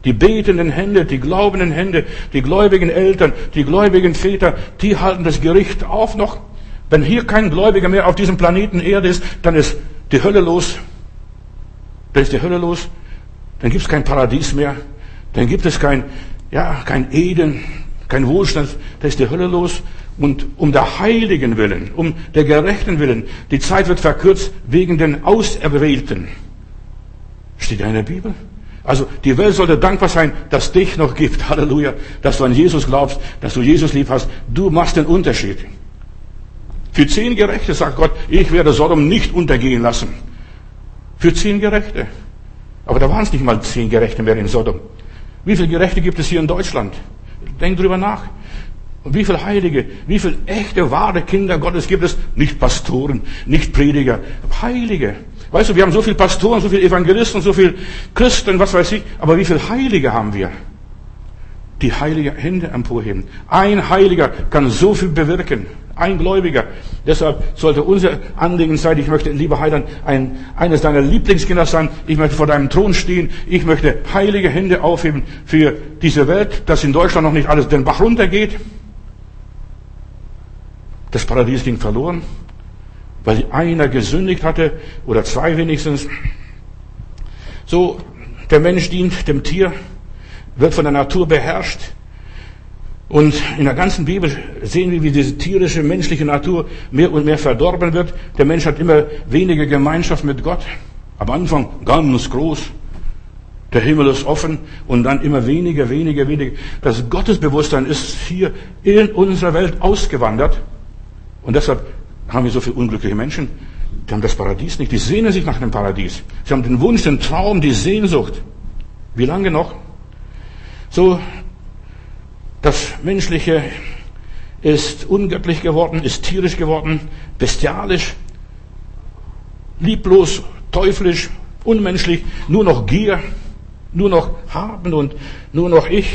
Die betenden Hände, die glaubenden Hände, die gläubigen Eltern, die gläubigen Väter, die halten das Gericht auf noch. Wenn hier kein Gläubiger mehr auf diesem Planeten Erde ist, dann ist die Hölle los. Dann ist die Hölle los. Dann gibt es kein Paradies mehr. Dann gibt es kein, ja, kein Eden, kein Wohlstand. Dann ist die Hölle los. Und um der Heiligen willen, um der Gerechten willen, die Zeit wird verkürzt wegen den Auserwählten. Steht ja in der Bibel. Also die Welt sollte dankbar sein, dass es dich noch gibt. Halleluja. Dass du an Jesus glaubst, dass du Jesus lieb hast. Du machst den Unterschied. Für zehn Gerechte sagt Gott, ich werde Sodom nicht untergehen lassen. Für zehn Gerechte. Aber da waren es nicht mal zehn Gerechte mehr in Sodom. Wie viele Gerechte gibt es hier in Deutschland? Denk drüber nach. Und wie viele Heilige, wie viele echte, wahre Kinder Gottes gibt es? Nicht Pastoren, nicht Prediger, Heilige. Weißt du, wir haben so viele Pastoren, so viele Evangelisten, so viele Christen, was weiß ich. Aber wie viele Heilige haben wir? Die heilige Hände emporheben. Ein Heiliger kann so viel bewirken. Ein Gläubiger. Deshalb sollte unser Anliegen sein, ich möchte, lieber Heiland, ein, eines deiner Lieblingskinder sein. Ich möchte vor deinem Thron stehen. Ich möchte heilige Hände aufheben für diese Welt, dass in Deutschland noch nicht alles den Bach runtergeht. Das Paradies ging verloren, weil einer gesündigt hatte, oder zwei wenigstens. So, der Mensch dient dem Tier, wird von der Natur beherrscht. Und in der ganzen Bibel sehen wir, wie diese tierische, menschliche Natur mehr und mehr verdorben wird. Der Mensch hat immer weniger Gemeinschaft mit Gott. Am Anfang ganz groß. Der Himmel ist offen und dann immer weniger, weniger, weniger. Das Gottesbewusstsein ist hier in unserer Welt ausgewandert. Und deshalb haben wir so viele unglückliche Menschen. Die haben das Paradies nicht. Die sehnen sich nach dem Paradies. Sie haben den Wunsch, den Traum, die Sehnsucht. Wie lange noch? So, das Menschliche ist ungöttlich geworden, ist tierisch geworden, bestialisch, lieblos, teuflisch, unmenschlich, nur noch Gier, nur noch haben und nur noch ich.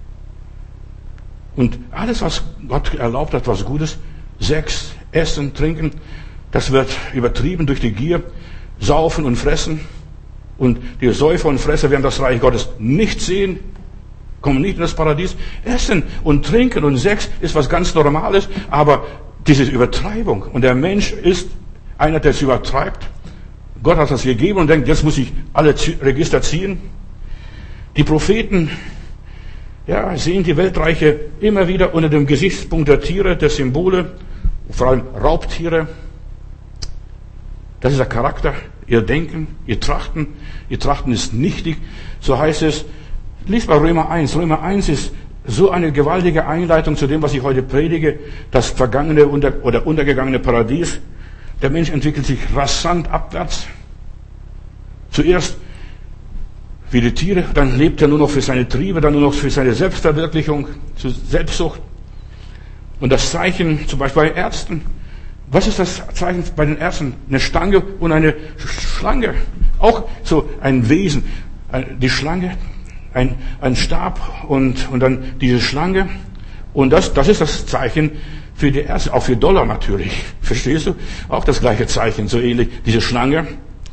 Und alles, was Gott erlaubt hat, was Gutes, Sex, Essen, Trinken, das wird übertrieben durch die Gier, Saufen und Fressen. Und die Säufer und Fresser werden das Reich Gottes nicht sehen, kommen nicht in das Paradies. Essen und Trinken und Sex ist was ganz Normales, aber diese Übertreibung. Und der Mensch ist einer, der es übertreibt. Gott hat das gegeben und denkt, jetzt muss ich alle Register ziehen. Die Propheten, ja, sehen die Weltreiche immer wieder unter dem Gesichtspunkt der Tiere, der Symbole, vor allem Raubtiere. Das ist der Charakter, ihr Denken, ihr Trachten. Ihr Trachten ist nichtig. So heißt es, lies mal Römer eins. Römer eins ist so eine gewaltige Einleitung zu dem, was ich heute predige. Das vergangene oder untergegangene Paradies. Der Mensch entwickelt sich rasant abwärts. Zuerst wie die Tiere, dann lebt er nur noch für seine Triebe, dann nur noch für seine Selbstverwirklichung, zur Selbstsucht. Und das Zeichen, zum Beispiel bei Ärzten. Was ist das Zeichen bei den Ärzten? Eine Stange und eine Schlange. Auch so ein Wesen. Die Schlange, ein, ein Stab und, und dann diese Schlange. Und das, das ist das Zeichen für die Ärzte, auch für Dollar natürlich. Verstehst du? Auch das gleiche Zeichen, so ähnlich. Diese Schlange.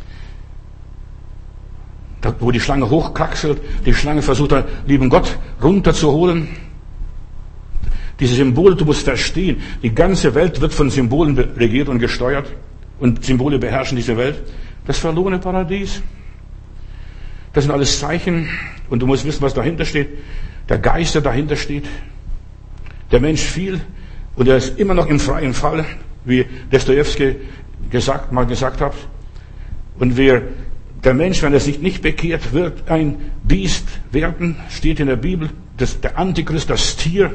Da, wo die Schlange hochkraxelt, die Schlange versucht, den lieben Gott runterzuholen. Diese Symbole, du musst verstehen, die ganze Welt wird von Symbolen regiert und gesteuert. Und Symbole beherrschen diese Welt. Das verlorene Paradies. Das sind alles Zeichen. Und du musst wissen, was dahinter steht. Der Geist, der dahinter steht. Der Mensch fiel. Und er ist immer noch im freien Fall, wie Dostojewski gesagt, mal gesagt hat. Und wer, der Mensch, wenn er sich nicht bekehrt, wird ein Biest werden, steht in der Bibel. Das, der Antichrist, das Tier.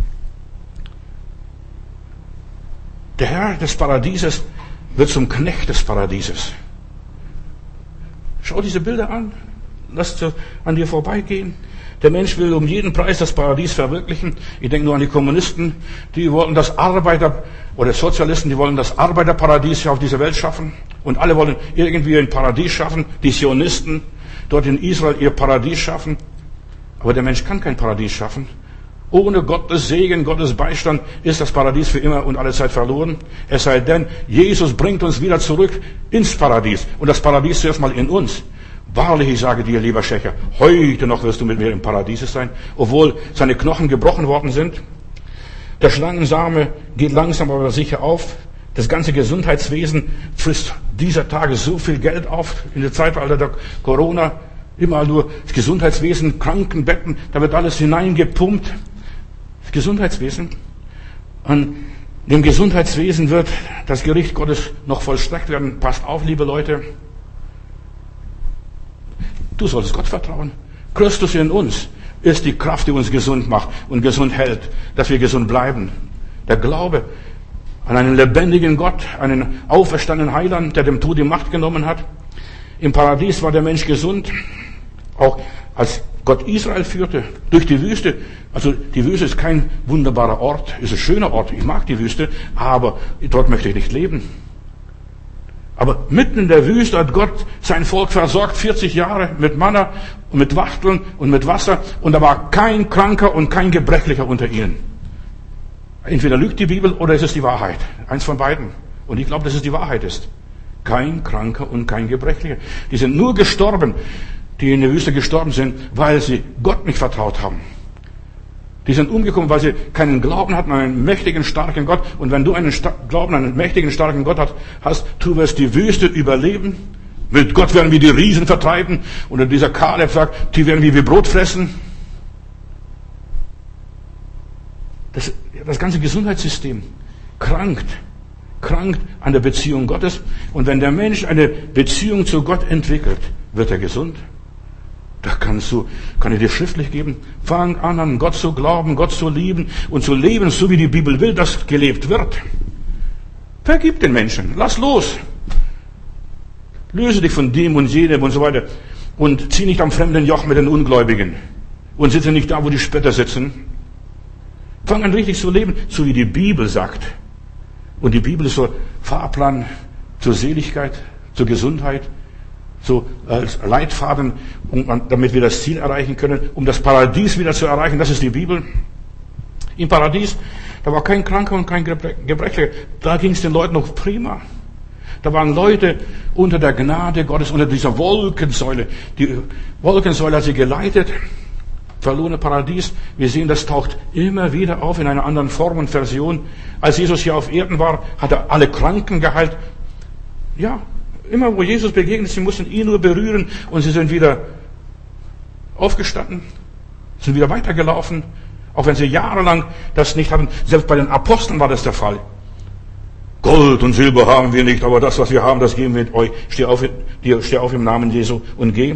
Der Herr des Paradieses wird zum Knecht des Paradieses. Schau diese Bilder an. Lass es an dir vorbeigehen. Der Mensch will um jeden Preis das Paradies verwirklichen. Ich denke nur an die Kommunisten, die wollen das Arbeiter, oder Sozialisten, die wollen das Arbeiterparadies auf dieser Welt schaffen. Und alle wollen irgendwie ein Paradies schaffen. Die Zionisten dort in Israel ihr Paradies schaffen. Aber der Mensch kann kein Paradies schaffen. Ohne Gottes Segen, Gottes Beistand ist das Paradies für immer und alle Zeit verloren. Es sei denn, Jesus bringt uns wieder zurück ins Paradies. Und das Paradies zuerst mal in uns. Wahrlich, ich sage dir, lieber Schächer, heute noch wirst du mit mir im Paradies sein, obwohl seine Knochen gebrochen worden sind. Der Schlangensame geht langsam aber sicher auf. Das ganze Gesundheitswesen frisst dieser Tage so viel Geld auf. In der Zeitalter der Corona immer nur das Gesundheitswesen, Krankenbetten, da wird alles hineingepumpt. Das Gesundheitswesen. An dem Gesundheitswesen wird das Gericht Gottes noch vollstreckt werden. Passt auf, liebe Leute. Du solltest Gott vertrauen. Christus in uns ist die Kraft, die uns gesund macht und gesund hält, dass wir gesund bleiben. Der Glaube an einen lebendigen Gott, einen auferstandenen Heiland, der dem Tod die Macht genommen hat. Im Paradies war der Mensch gesund, auch als Gott Israel führte, durch die Wüste. Also die Wüste ist kein wunderbarer Ort, ist ein schöner Ort, ich mag die Wüste, aber dort möchte ich nicht leben. Aber mitten in der Wüste hat Gott sein Volk versorgt, vierzig Jahre mit Manna und mit Wachteln und mit Wasser. Und da war kein Kranker und kein Gebrechlicher unter ihnen. Entweder lügt die Bibel oder es ist die Wahrheit. Eins von beiden. Und ich glaube, dass es die Wahrheit ist. Kein Kranker und kein Gebrechlicher. Die sind nur gestorben, die in der Wüste gestorben sind, weil sie Gott nicht vertraut haben. Die sind umgekommen, weil sie keinen Glauben hatten an einen mächtigen, starken Gott. Und wenn du einen Sta- Glauben an einen mächtigen, starken Gott hast, du wirst die Wüste überleben. Mit Gott werden wir die Riesen vertreiben. Oder dieser Kaleb sagt, die werden wir wie Brot fressen. Das, das ganze Gesundheitssystem krankt, krankt an der Beziehung Gottes. Und wenn der Mensch eine Beziehung zu Gott entwickelt, wird er gesund. Da kannst du, kann ich dir schriftlich geben. Fang an, an Gott zu glauben, Gott zu lieben und zu leben, so wie die Bibel will, dass gelebt wird. Vergib den Menschen. Lass los. Löse dich von dem und jenem und so weiter. Und zieh nicht am fremden Joch mit den Ungläubigen. Und sitze nicht da, wo die Spötter sitzen. Fang an, richtig zu leben, so wie die Bibel sagt. Und die Bibel ist so Fahrplan zur Seligkeit, zur Gesundheit, so als Leitfaden, um, damit wir das Ziel erreichen können, um das Paradies wieder zu erreichen. Das ist die Bibel. Im Paradies, da war kein Kranker und kein Gebrechlicher. Da ging es den Leuten noch prima. Da waren Leute unter der Gnade Gottes, unter dieser Wolkensäule. Die Wolkensäule hat sie geleitet. Verlorene Paradies. Wir sehen, das taucht immer wieder auf in einer anderen Form und Version. Als Jesus hier auf Erden war, hat er alle Kranken geheilt. Ja, immer wo Jesus begegnet, sie mussten ihn nur berühren und sie sind wieder aufgestanden, sind wieder weitergelaufen, auch wenn sie jahrelang das nicht hatten. Selbst bei den Aposteln war das der Fall. Gold und Silber haben wir nicht, aber das, was wir haben, das geben wir euch. Steh auf, steh auf im Namen Jesu und geh.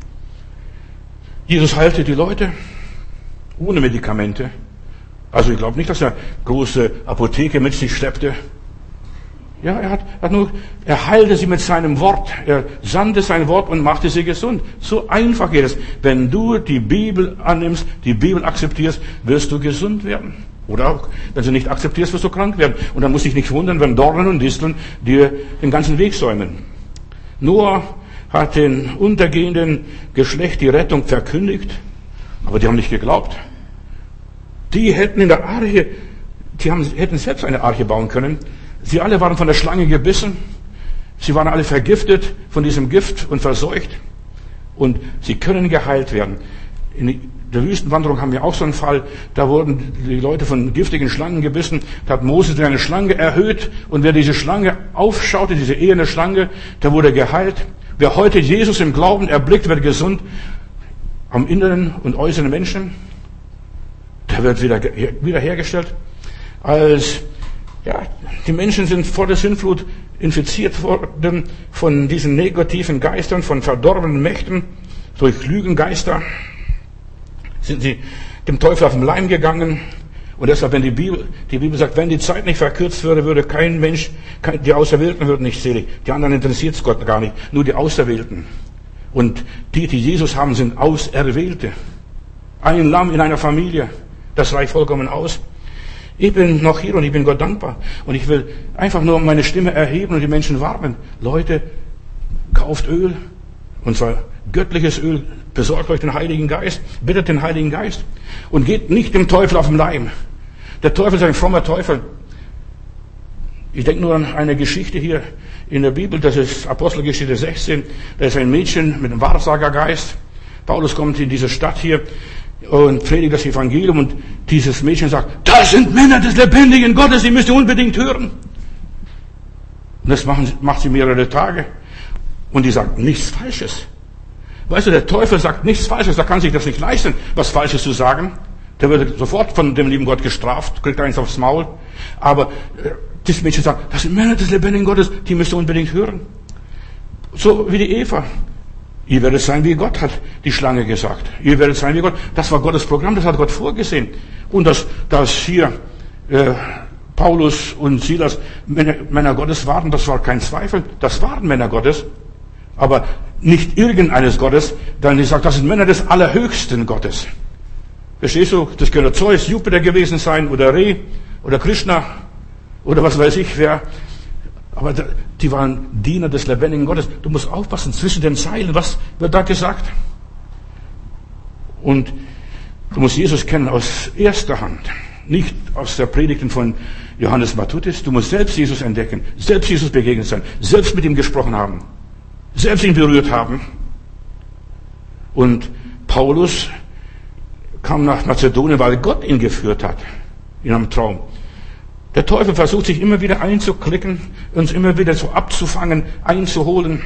Jesus heilte die Leute ohne Medikamente. Also ich glaube nicht, dass er große Apotheke mit sich schleppte. Ja, er hat, hat nur, er heilte sie mit seinem Wort. Er sandte sein Wort und machte sie gesund. So einfach geht es. Wenn du die Bibel annimmst, die Bibel akzeptierst, wirst du gesund werden. Oder auch, wenn du nicht akzeptierst, wirst du krank werden. Und dann muss dich nicht wundern, wenn Dornen und Disteln dir den ganzen Weg säumen. Noah hat den untergehenden Geschlecht die Rettung verkündigt, aber die haben nicht geglaubt. Die hätten in der Arche, die haben, hätten selbst eine Arche bauen können. Sie alle waren von der Schlange gebissen. Sie waren alle vergiftet von diesem Gift und verseucht. Und sie können geheilt werden. In der Wüstenwanderung haben wir auch so einen Fall. Da wurden die Leute von giftigen Schlangen gebissen. Da hat Moses eine Schlange erhöht. Und wer diese Schlange aufschaute, diese eherne Schlange, der wurde geheilt. Wer heute Jesus im Glauben erblickt, wird gesund am inneren und äußeren Menschen. Der wird wieder, wiederhergestellt. Als, ja, die Menschen sind vor der Sintflut infiziert worden von diesen negativen Geistern, von verdorbenen Mächten, durch Lügengeister, sind sie dem Teufel auf den Leim gegangen. Und deshalb, wenn die Bibel, die Bibel sagt, wenn die Zeit nicht verkürzt würde, würde kein Mensch, die Auserwählten würden nicht selig. Die anderen interessiert es Gott gar nicht. Nur die Auserwählten. Und die, die Jesus haben, sind Auserwählte. Ein Lamm in einer Familie. Das reicht vollkommen aus. Ich bin noch hier und ich bin Gott dankbar. Und ich will einfach nur meine Stimme erheben und die Menschen warnen. Leute, kauft Öl. Und zwar göttliches Öl. Besorgt euch den Heiligen Geist. Bittet den Heiligen Geist. Und geht nicht dem Teufel auf den Leim. Der Teufel ist ein frommer Teufel. Ich denke nur an eine Geschichte hier in der Bibel, das ist Apostelgeschichte sechzehn, da ist ein Mädchen mit einem Wahrsagergeist. Paulus kommt in diese Stadt hier und predigt das Evangelium und dieses Mädchen sagt, das sind Männer des lebendigen Gottes, die müsst ihr unbedingt hören. Und das machen, macht sie mehrere Tage. Und die sagt nichts Falsches. Weißt du, der Teufel sagt nichts Falsches, da kann sich das nicht leisten, was Falsches zu sagen. Der wird sofort von dem lieben Gott gestraft, kriegt eins aufs Maul. Aber äh, das Mädchen sagt, das sind Männer des lebendigen Gottes, die müsst ihr unbedingt hören. So wie die Eva. Ihr werdet sein wie Gott, hat die Schlange gesagt. Ihr werdet sein wie Gott. Das war Gottes Programm, das hat Gott vorgesehen. Und dass, dass hier äh, Paulus und Silas Männer, Männer Gottes waren, das war kein Zweifel. Das waren Männer Gottes. Aber nicht irgendeines Gottes, denn ich sage, das sind Männer des allerhöchsten Gottes. Verstehst du? Das könnte Zeus, Jupiter gewesen sein, oder Re, oder Krishna, oder was weiß ich wer. Aber die waren Diener des lebendigen Gottes. Du musst aufpassen, zwischen den Zeilen, was wird da gesagt? Und du musst Jesus kennen aus erster Hand, nicht aus der Predigten von Johannes Matthäus. Du musst selbst Jesus entdecken, selbst Jesus begegnet sein, selbst mit ihm gesprochen haben, selbst ihn berührt haben. Und Paulus kam nach Mazedonien, weil Gott ihn geführt hat, in einem Traum. Der Teufel versucht sich immer wieder einzuklicken, uns immer wieder so abzufangen, einzuholen.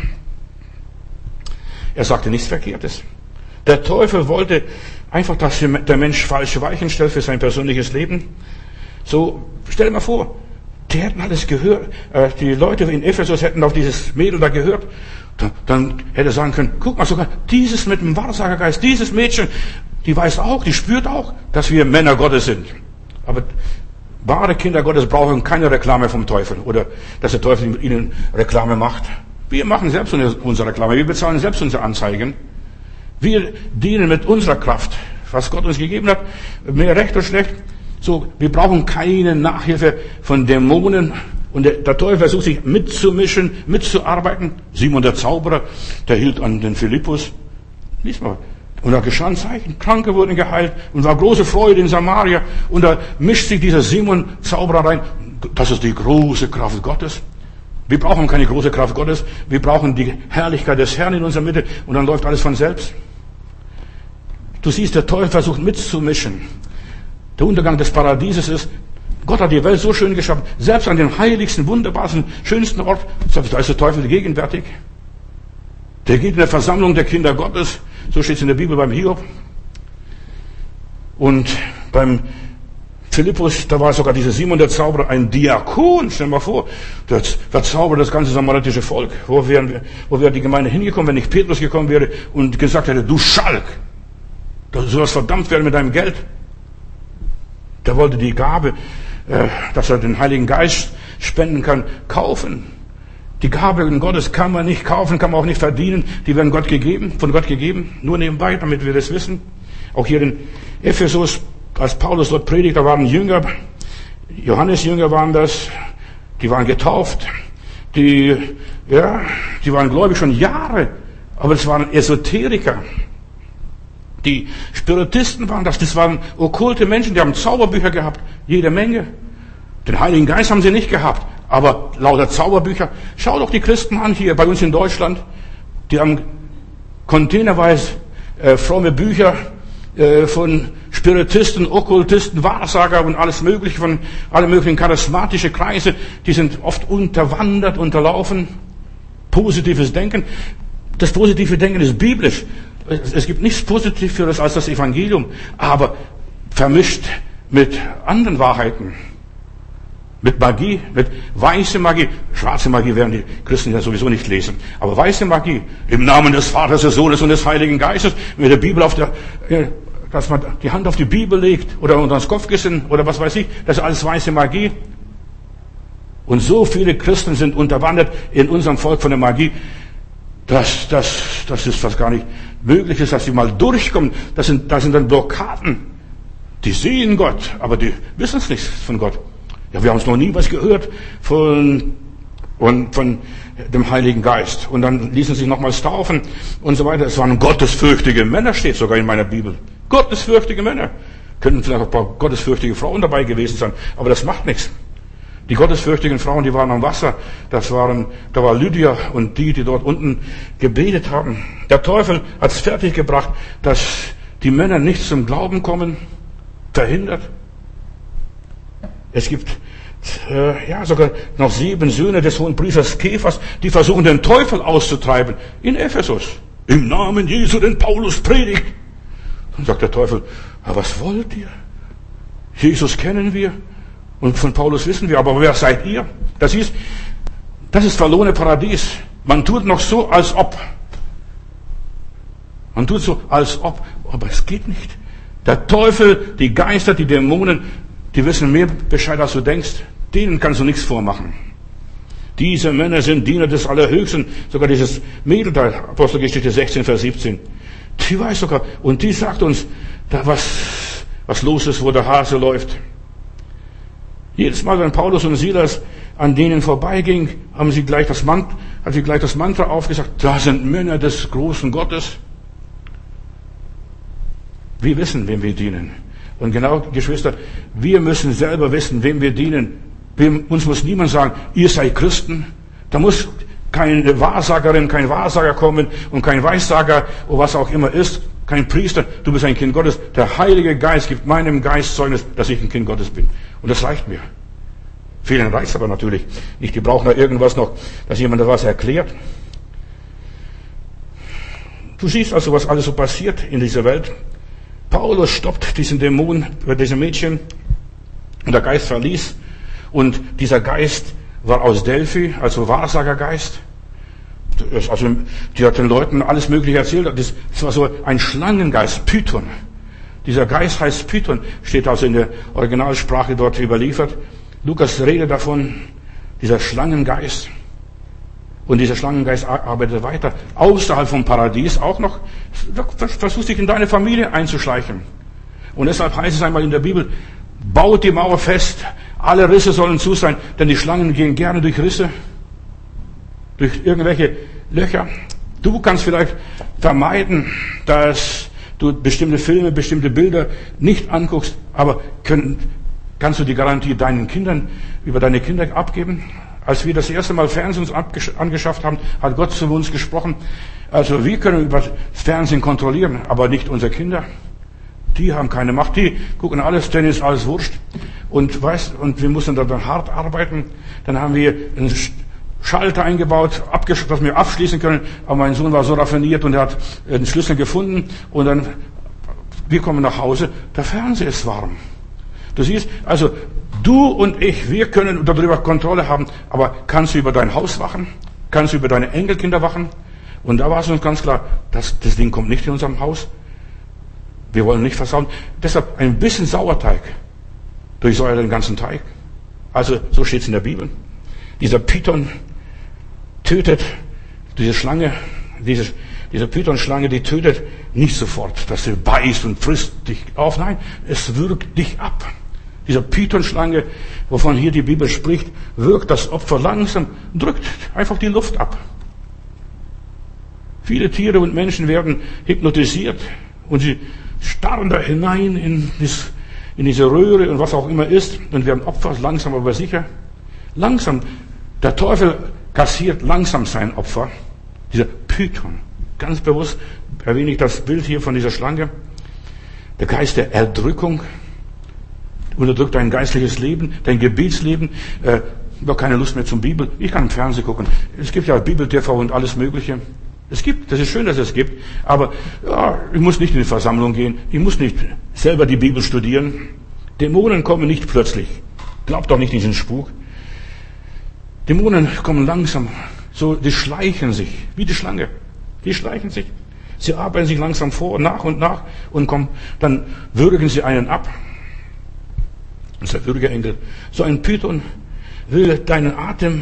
Er sagte nichts Verkehrtes. Der Teufel wollte einfach, dass der Mensch falsche Weichen stellt für sein persönliches Leben. So, stell dir mal vor, die hätten alles gehört, die Leute in Ephesus hätten auf dieses Mädel da gehört, dann hätte er sagen können, guck mal, sogar dieses mit dem Wahrsagergeist, dieses Mädchen, die weiß auch, die spürt auch, dass wir Männer Gottes sind. Aber wahre Kinder Gottes brauchen keine Reklame vom Teufel oder dass der Teufel ihnen Reklame macht. Wir machen selbst unsere Reklame, wir bezahlen selbst unsere Anzeigen. Wir dienen mit unserer Kraft, was Gott uns gegeben hat, mehr recht oder schlecht. So, wir brauchen keine Nachhilfe von Dämonen. Und der, der Teufel versucht sich mitzumischen, mitzuarbeiten. Simon der Zauberer, der hielt an den Philippus. Lies mal. Und da geschahen Zeichen. Kranke wurden geheilt. Und war große Freude in Samaria. Und da mischt sich dieser Simon Zauberer rein. Das ist die große Kraft Gottes. Wir brauchen keine große Kraft Gottes. Wir brauchen die Herrlichkeit des Herrn in unserer Mitte. Und dann läuft alles von selbst. Du siehst, der Teufel versucht mitzumischen. Der Untergang des Paradieses ist, Gott hat die Welt so schön geschaffen. Selbst an dem heiligsten, wunderbarsten, schönsten Ort, da ist der Teufel gegenwärtig. Der geht in der Versammlung der Kinder Gottes. So steht es in der Bibel beim Hiob. Und beim Philippus, da war sogar dieser Simon der Zauberer, ein Diakon. Stell dir mal vor, der verzaubert das ganze samaritische Volk. Wo wären wir, wo wäre die Gemeinde hingekommen, wenn nicht Petrus gekommen wäre und gesagt hätte, du Schalk, du sollst verdammt werden mit deinem Geld. Der wollte die Gabe, dass er den Heiligen Geist spenden kann, kaufen. Die Gaben Gottes kann man nicht kaufen, kann man auch nicht verdienen. Die werden Gott gegeben, von Gott gegeben. Nur nebenbei, damit wir das wissen. Auch hier in Ephesus, als Paulus dort predigt, da waren Jünger, Johannes Jünger waren das, die waren getauft, die, ja, die waren gläubig schon Jahre, aber es waren Esoteriker. Die Spiritisten waren das, das waren okkulte Menschen, die haben Zauberbücher gehabt, jede Menge. Den Heiligen Geist haben sie nicht gehabt, aber lauter Zauberbücher. Schau doch die Christen an hier bei uns in Deutschland, die haben containerweise äh, fromme Bücher äh, von Spiritisten, Okkultisten, Wahrsager und alles mögliche, von alle möglichen charismatische Kreise, die sind oft unterwandert, unterlaufen. Positives Denken. Das positive Denken ist biblisch. Es gibt nichts Positiveres als das Evangelium, aber vermischt mit anderen Wahrheiten. Mit Magie, mit weiße Magie. Schwarze Magie werden die Christen ja sowieso nicht lesen. Aber weiße Magie. Im Namen des Vaters, des Sohnes und des Heiligen Geistes. Mit der Bibel auf der, dass man die Hand auf die Bibel legt oder unter das Kopfkissen oder was weiß ich. Das ist alles weiße Magie. Und so viele Christen sind unterwandert in unserem Volk von der Magie, dass, dass, dass es fast gar nicht möglich ist, dass sie mal durchkommen. Das sind, das sind dann Blockaden. Die sehen Gott, aber die wissen es nicht von Gott. Ja, wir haben es noch nie was gehört von, und von dem Heiligen Geist. Und dann ließen sie sich nochmals taufen und so weiter. Es waren gottesfürchtige Männer, steht sogar in meiner Bibel. Gottesfürchtige Männer. Könnten vielleicht auch ein paar gottesfürchtige Frauen dabei gewesen sein, aber das macht nichts. Die gottesfürchtigen Frauen, die waren am Wasser. Das waren, da war Lydia und die, die dort unten gebetet haben. Der Teufel hat es fertiggebracht, dass die Männer nicht zum Glauben kommen, verhindert. Es gibt äh, ja sogar noch sieben Söhne des Hohenpriesters Kephas, die versuchen, den Teufel auszutreiben in Ephesus. Im Namen Jesu, den Paulus predigt. Dann sagt der Teufel, aber was wollt ihr? Jesus kennen wir und von Paulus wissen wir, aber wer seid ihr? Das ist, das ist verlorene Paradies. Man tut noch so, als ob. Man tut so, als ob, aber es geht nicht. Der Teufel, die Geister, die Dämonen, die wissen mehr Bescheid, als du denkst. Denen kannst du nichts vormachen. Diese Männer sind Diener des Allerhöchsten. Sogar dieses Mädel da, Apostelgeschichte sechzehn, Vers siebzehn. Die weiß sogar, und die sagt uns, da was, was los ist, wo der Hase läuft. Jedes Mal, wenn Paulus und Silas an denen vorbeiging, haben sie gleich das Mantra, hat sie gleich das Mantra aufgesagt, da sind Männer des großen Gottes. Wir wissen, wem wir dienen. Und genau, Geschwister, wir müssen selber wissen, wem wir dienen. Uns muss niemand sagen, ihr seid Christen. Da muss keine Wahrsagerin, kein Wahrsager kommen und kein Weissager oder was auch immer ist, kein Priester. Du bist ein Kind Gottes. Der Heilige Geist gibt meinem Geist Zeugnis, dass ich ein Kind Gottes bin. Und das reicht mir. Vielen reicht es aber natürlich nicht. Die brauchen da irgendwas noch, dass jemand da was erklärt. Du siehst also, was alles so passiert in dieser Welt. Paulus stoppt diesen Dämon, diese Mädchen, und der Geist verließ. Und dieser Geist war aus Delphi, also Wahrsagergeist. Also, die hat den Leuten alles Mögliche erzählt. Das war so ein Schlangengeist, Python. Dieser Geist heißt Python, steht also in der Originalsprache dort überliefert. Lukas redet davon, dieser Schlangengeist. Und dieser Schlangengeist arbeitet weiter. Außerhalb vom Paradies auch noch. Versuch dich in deine Familie einzuschleichen. Und deshalb heißt es einmal in der Bibel, baut die Mauer fest. Alle Risse sollen zu sein. Denn die Schlangen gehen gerne durch Risse. Durch irgendwelche Löcher. Du kannst vielleicht vermeiden, dass du bestimmte Filme, bestimmte Bilder nicht anguckst. Aber können, kannst du die Garantie deinen Kindern, über deine Kinder abgeben? Als wir das erste Mal Fernsehen uns angeschafft haben, hat Gott zu uns gesprochen. Also wir können über das Fernsehen kontrollieren, aber nicht unsere Kinder. Die haben keine Macht. Die gucken alles, denen ist alles wurscht. Und weißt, und wir mussten dann hart arbeiten. Dann haben wir einen Schalter eingebaut, dass wir abschließen können. Aber mein Sohn war so raffiniert und er hat den Schlüssel gefunden. Und dann, wir kommen nach Hause, der Fernseher ist warm. Du siehst, also du und ich, wir können darüber Kontrolle haben, aber kannst du über dein Haus wachen? Kannst du über deine Enkelkinder wachen? Und da war es uns ganz klar, das, das Ding kommt nicht in unserem Haus. Wir wollen nicht versauen. Deshalb ein bisschen Sauerteig durchsäuert den ganzen Teig. Also so steht es in der Bibel. Dieser Python tötet, diese Schlange, diese, diese Python-Schlange, die tötet nicht sofort, dass sie beißt und frisst dich auf. Nein, es würgt dich ab. Dieser Python-Schlange, wovon hier die Bibel spricht, wirkt das Opfer langsam, drückt einfach die Luft ab. Viele Tiere und Menschen werden hypnotisiert und sie starren da hinein in, dies, in diese Röhre und was auch immer ist und werden Opfer langsam aber sicher. Langsam, der Teufel kassiert langsam sein Opfer. Dieser Python, ganz bewusst erwähne ich das Bild hier von dieser Schlange. Der Geist der Erdrückung unterdrückt dein geistliches Leben, dein Gebetsleben. Äh, ich habe keine Lust mehr zum Bibel. Ich kann im Fernsehen gucken. Es gibt ja Bibel-T V und alles Mögliche. Es gibt, das ist schön, dass es gibt. Aber ja, ich muss nicht in die Versammlung gehen. Ich muss nicht selber die Bibel studieren. Dämonen kommen nicht plötzlich. Glaubt doch nicht diesen Spuk. Dämonen kommen langsam. So, die schleichen sich, wie die Schlange. Die schleichen sich. Sie arbeiten sich langsam vor, nach und nach und kommen, dann würgen sie einen ab. Das ist der Würgeengel. So ein Python will deinen Atem,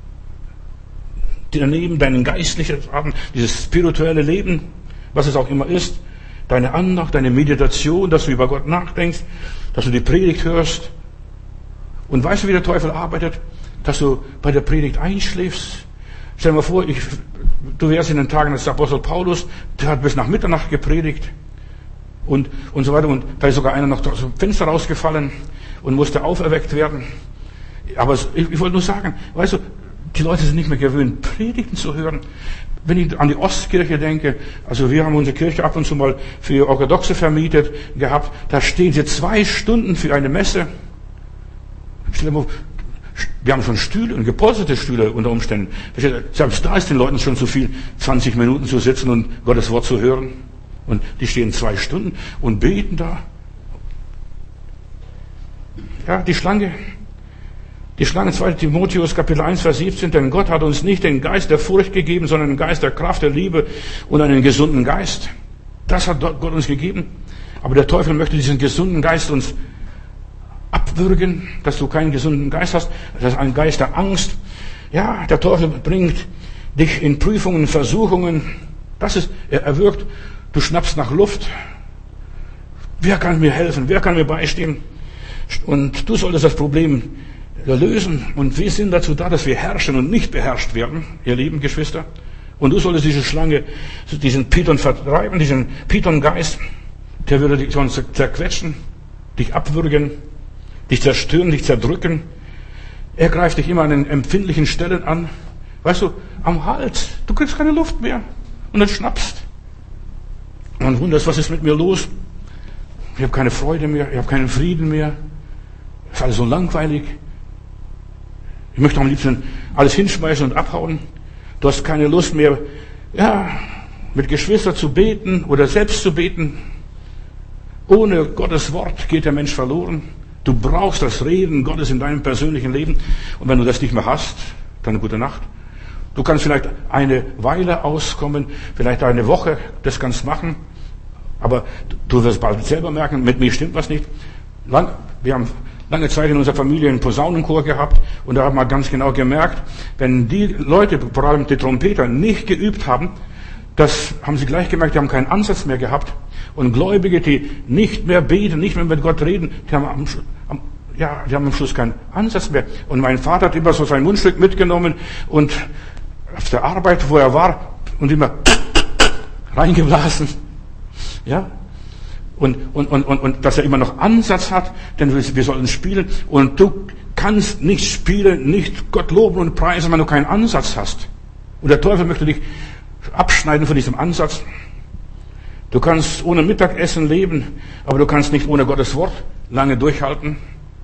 daneben deinen geistlichen Atem, dieses spirituelle Leben, was es auch immer ist, deine Andacht, deine Meditation, dass du über Gott nachdenkst, dass du die Predigt hörst. Und weißt du, wie der Teufel arbeitet? Dass du bei der Predigt einschläfst. Stell dir mal vor, ich, du wärst in den Tagen des Apostel Paulus, der hat bis nach Mitternacht gepredigt und, und so weiter. Und da ist sogar einer noch aus dem Fenster rausgefallen und musste auferweckt werden. Aber ich, ich wollte nur sagen, weißt du, die Leute sind nicht mehr gewöhnt, Predigten zu hören. Wenn ich an die Ostkirche denke, also wir haben unsere Kirche ab und zu mal für Orthodoxe vermietet gehabt, da stehen sie zwei Stunden für eine Messe. Wir haben schon Stühle und gepolsterte Stühle unter Umständen. Selbst da ist den Leuten schon zu viel, zwanzig Minuten zu sitzen und Gottes Wort zu hören. Und die stehen zwei Stunden und beten da. Ja, die Schlange. Die Schlange, zweiter Timotheus, Kapitel eins, Vers siebzehn, denn Gott hat uns nicht den Geist der Furcht gegeben, sondern den Geist der Kraft, der Liebe und einen gesunden Geist. Das hat Gott uns gegeben. Aber der Teufel möchte diesen gesunden Geist uns abwürgen, dass du keinen gesunden Geist hast. Das ist ein Geist der Angst. Ja, der Teufel bringt dich in Prüfungen, Versuchungen. Das ist, er erwürgt. Du schnappst nach Luft. Wer kann mir helfen? Wer kann mir beistehen? Und du solltest das Problem lösen. Und wir sind dazu da, dass wir herrschen und nicht beherrscht werden, ihr lieben Geschwister. Und du solltest diese Schlange, diesen Python vertreiben, diesen Python-Geist, der würde dich sonst zerquetschen, dich abwürgen, dich zerstören, dich zerdrücken. Er greift dich immer an den empfindlichen Stellen an. Weißt du, am Hals. Du kriegst keine Luft mehr. Und dann schnappst. Und dann wunderst, was ist mit mir los? Ich habe keine Freude mehr, ich habe keinen Frieden mehr. Es ist alles so langweilig. Ich möchte am liebsten alles hinschmeißen und abhauen. Du hast keine Lust mehr, ja, mit Geschwistern zu beten oder selbst zu beten. Ohne Gottes Wort geht der Mensch verloren. Du brauchst das Reden Gottes in deinem persönlichen Leben. Und wenn du das nicht mehr hast, dann eine gute Nacht. Du kannst vielleicht eine Weile auskommen, vielleicht eine Woche, das kannst machen. Aber du wirst bald selber merken, mit mir stimmt was nicht. Lang, wir haben lange Zeit in unserer Familie einen Posaunenchor gehabt und da haben wir ganz genau gemerkt, wenn die Leute, vor allem die Trompeter, nicht geübt haben, das haben sie gleich gemerkt, die haben keinen Ansatz mehr gehabt. Und Gläubige, die nicht mehr beten, nicht mehr mit Gott reden, die haben am, am, ja, die haben am Schluss keinen Ansatz mehr. Und mein Vater hat immer so sein Mundstück mitgenommen und auf der Arbeit, wo er war, und immer reingeblasen. Ja? Und, und, und, und, und dass er immer noch Ansatz hat, denn wir, wir sollen spielen. Und du kannst nicht spielen, nicht Gott loben und preisen, wenn du keinen Ansatz hast. Und der Teufel möchte dich abschneiden von diesem Ansatz. Du kannst ohne Mittagessen leben, aber du kannst nicht ohne Gottes Wort lange durchhalten.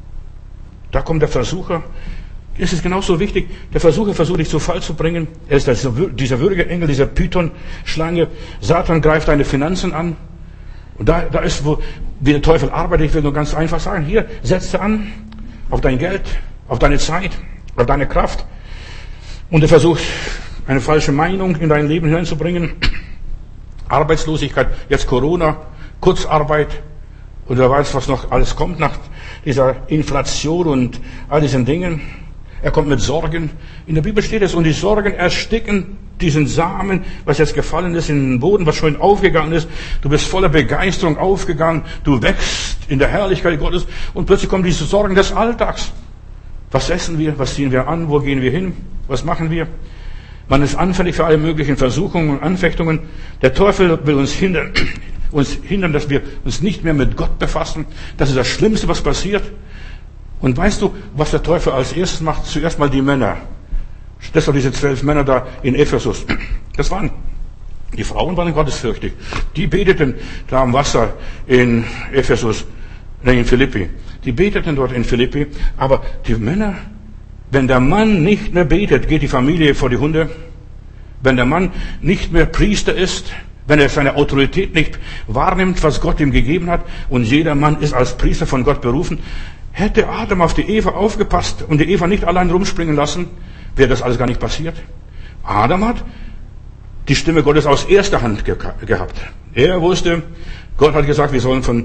Da kommt der Versucher. Es ist genauso wichtig, der Versucher versucht dich zu Fall zu bringen. Er ist dieser Würgeengel, dieser Python-Schlange. Satan greift deine Finanzen an. Und da, da ist, wo, wie der Teufel arbeitet, ich will nur ganz einfach sagen, hier, setze an auf dein Geld, auf deine Zeit, auf deine Kraft. Und er versucht, eine falsche Meinung in dein Leben hineinzubringen. Arbeitslosigkeit, jetzt Corona, Kurzarbeit. Und wer weiß, was noch alles kommt nach dieser Inflation und all diesen Dingen. Er kommt mit Sorgen. In der Bibel steht es, und die Sorgen ersticken diesen Samen, was jetzt gefallen ist in den Boden, was schon aufgegangen ist. Du bist voller Begeisterung aufgegangen. Du wächst in der Herrlichkeit Gottes. Und plötzlich kommen diese Sorgen des Alltags. Was essen wir? Was ziehen wir an? Wo gehen wir hin? Was machen wir? Man ist anfällig für alle möglichen Versuchungen und Anfechtungen. Der Teufel will uns hindern, uns hindern, dass wir uns nicht mehr mit Gott befassen. Das ist das Schlimmste, was passiert. Und weißt du, was der Teufel als erstes macht? Zuerst mal die Männer. Das waren diese zwölf Männer da in Ephesus. Das waren, die Frauen waren gottesfürchtig. Die beteten da am Wasser in Ephesus, nein, in Philippi. Die beteten dort in Philippi. Aber die Männer, wenn der Mann nicht mehr betet, geht die Familie vor die Hunde. Wenn der Mann nicht mehr Priester ist, wenn er seine Autorität nicht wahrnimmt, was Gott ihm gegeben hat, und jeder Mann ist als Priester von Gott berufen, hätte Adam auf die Eva aufgepasst und die Eva nicht allein rumspringen lassen, wäre das alles gar nicht passiert. Adam hat die Stimme Gottes aus erster Hand ge- gehabt. Er wusste, Gott hat gesagt, wir sollen von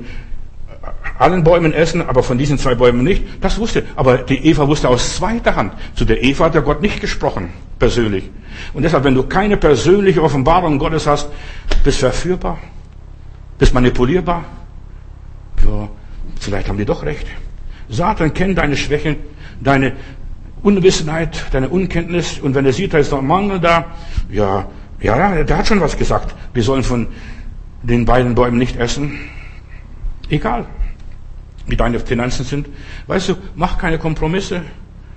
allen Bäumen essen, aber von diesen zwei Bäumen nicht. Das wusste, aber die Eva wusste aus zweiter Hand. Zu der Eva hat der Gott nicht gesprochen, persönlich. Und deshalb, wenn du keine persönliche Offenbarung Gottes hast, bist verführbar, bist manipulierbar. Ja, vielleicht haben die doch recht. Satan kennt deine Schwächen, deine Unwissenheit, deine Unkenntnis. Und wenn er sieht, da ist noch ein Mangel da, ja, ja, der hat schon was gesagt. Wir sollen von den beiden Bäumen nicht essen. Egal, wie deine Finanzen sind. Weißt du, mach keine Kompromisse.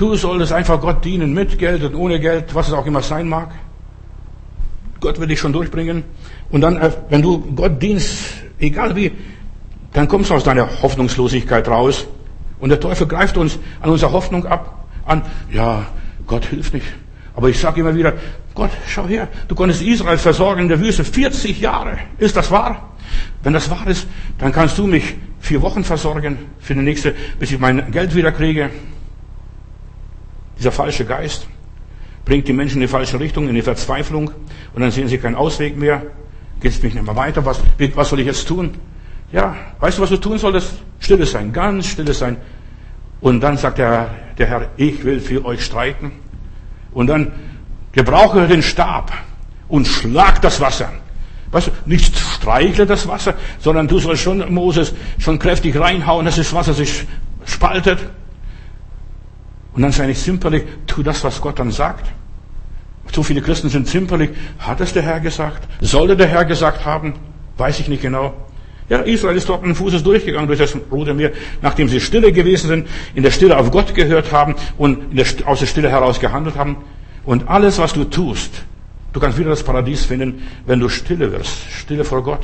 Du solltest einfach Gott dienen, mit Geld und ohne Geld, was es auch immer sein mag. Gott will dich schon durchbringen. Und dann, wenn du Gott dienst, egal wie, dann kommst du aus deiner Hoffnungslosigkeit raus. Und der Teufel greift uns an unserer Hoffnung ab, an, ja, Gott hilft nicht. Aber ich sage immer wieder, Gott, schau her, du konntest Israel versorgen in der Wüste vierzig Jahre. Ist das wahr? Wenn das wahr ist, dann kannst du mich vier Wochen versorgen für die nächste, bis ich mein Geld wieder kriege. Dieser falsche Geist bringt die Menschen in die falsche Richtung, in die Verzweiflung. Und dann sehen sie keinen Ausweg mehr. Geht es mich nicht mehr weiter? Was, was soll ich jetzt tun? Ja, weißt du, was du tun solltest? Stille sein, ganz stille sein. Und dann sagt der, der Herr, ich will für euch streiten. Und dann gebrauche den Stab und schlag das Wasser. Weißt du, nicht streichle das Wasser, sondern du sollst schon, Moses, schon kräftig reinhauen, dass das Wasser sich spaltet. Und dann sei nicht zimperlich, tu das, was Gott dann sagt. So viele Christen sind zimperlich. Hat es der Herr gesagt? Sollte der Herr gesagt haben? Weiß ich nicht genau. Ja, Israel ist trockenen Fußes durchgegangen durch das Rote Meer, nachdem sie stille gewesen sind, in der Stille auf Gott gehört haben und in der, aus der Stille heraus gehandelt haben. Und alles, was du tust, du kannst wieder das Paradies finden, wenn du stille wirst. Stille vor Gott.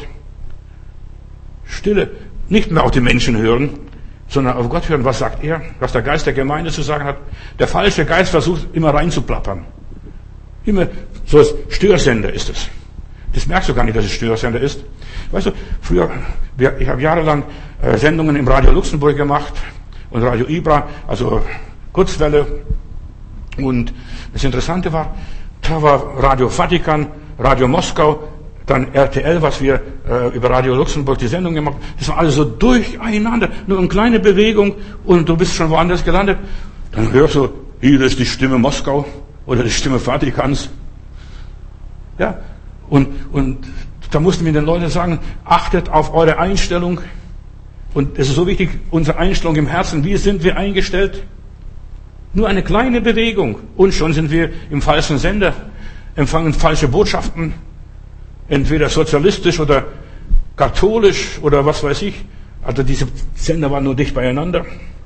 Stille, nicht mehr auf die Menschen hören, sondern auf Gott hören. Was sagt er? Was der Geist der Gemeinde zu sagen hat? Der falsche Geist versucht immer reinzuplappern. Immer so als Störsender ist es. Das merkst du gar nicht, dass es Störsender ist. Weißt du, früher, ich habe jahrelang Sendungen im Radio Luxemburg gemacht und Radio Ibra, also Kurzwelle. Und das Interessante war, da war Radio Vatikan, Radio Moskau, dann R T L, was wir äh, über Radio Luxemburg die Sendung gemacht haben. Das war alles so durcheinander, nur eine kleine Bewegung und du bist schon woanders gelandet. Dann hörst du, hier ist die Stimme Moskau oder die Stimme Vatikans. Ja, und, und da mussten wir den Leuten sagen, achtet auf eure Einstellung. Und es ist so wichtig, unsere Einstellung im Herzen, wie sind wir eingestellt? Nur eine kleine Bewegung und schon sind wir im falschen Sender, empfangen falsche Botschaften, entweder sozialistisch oder katholisch oder was weiß ich. Also diese Sender waren nur dicht beieinander.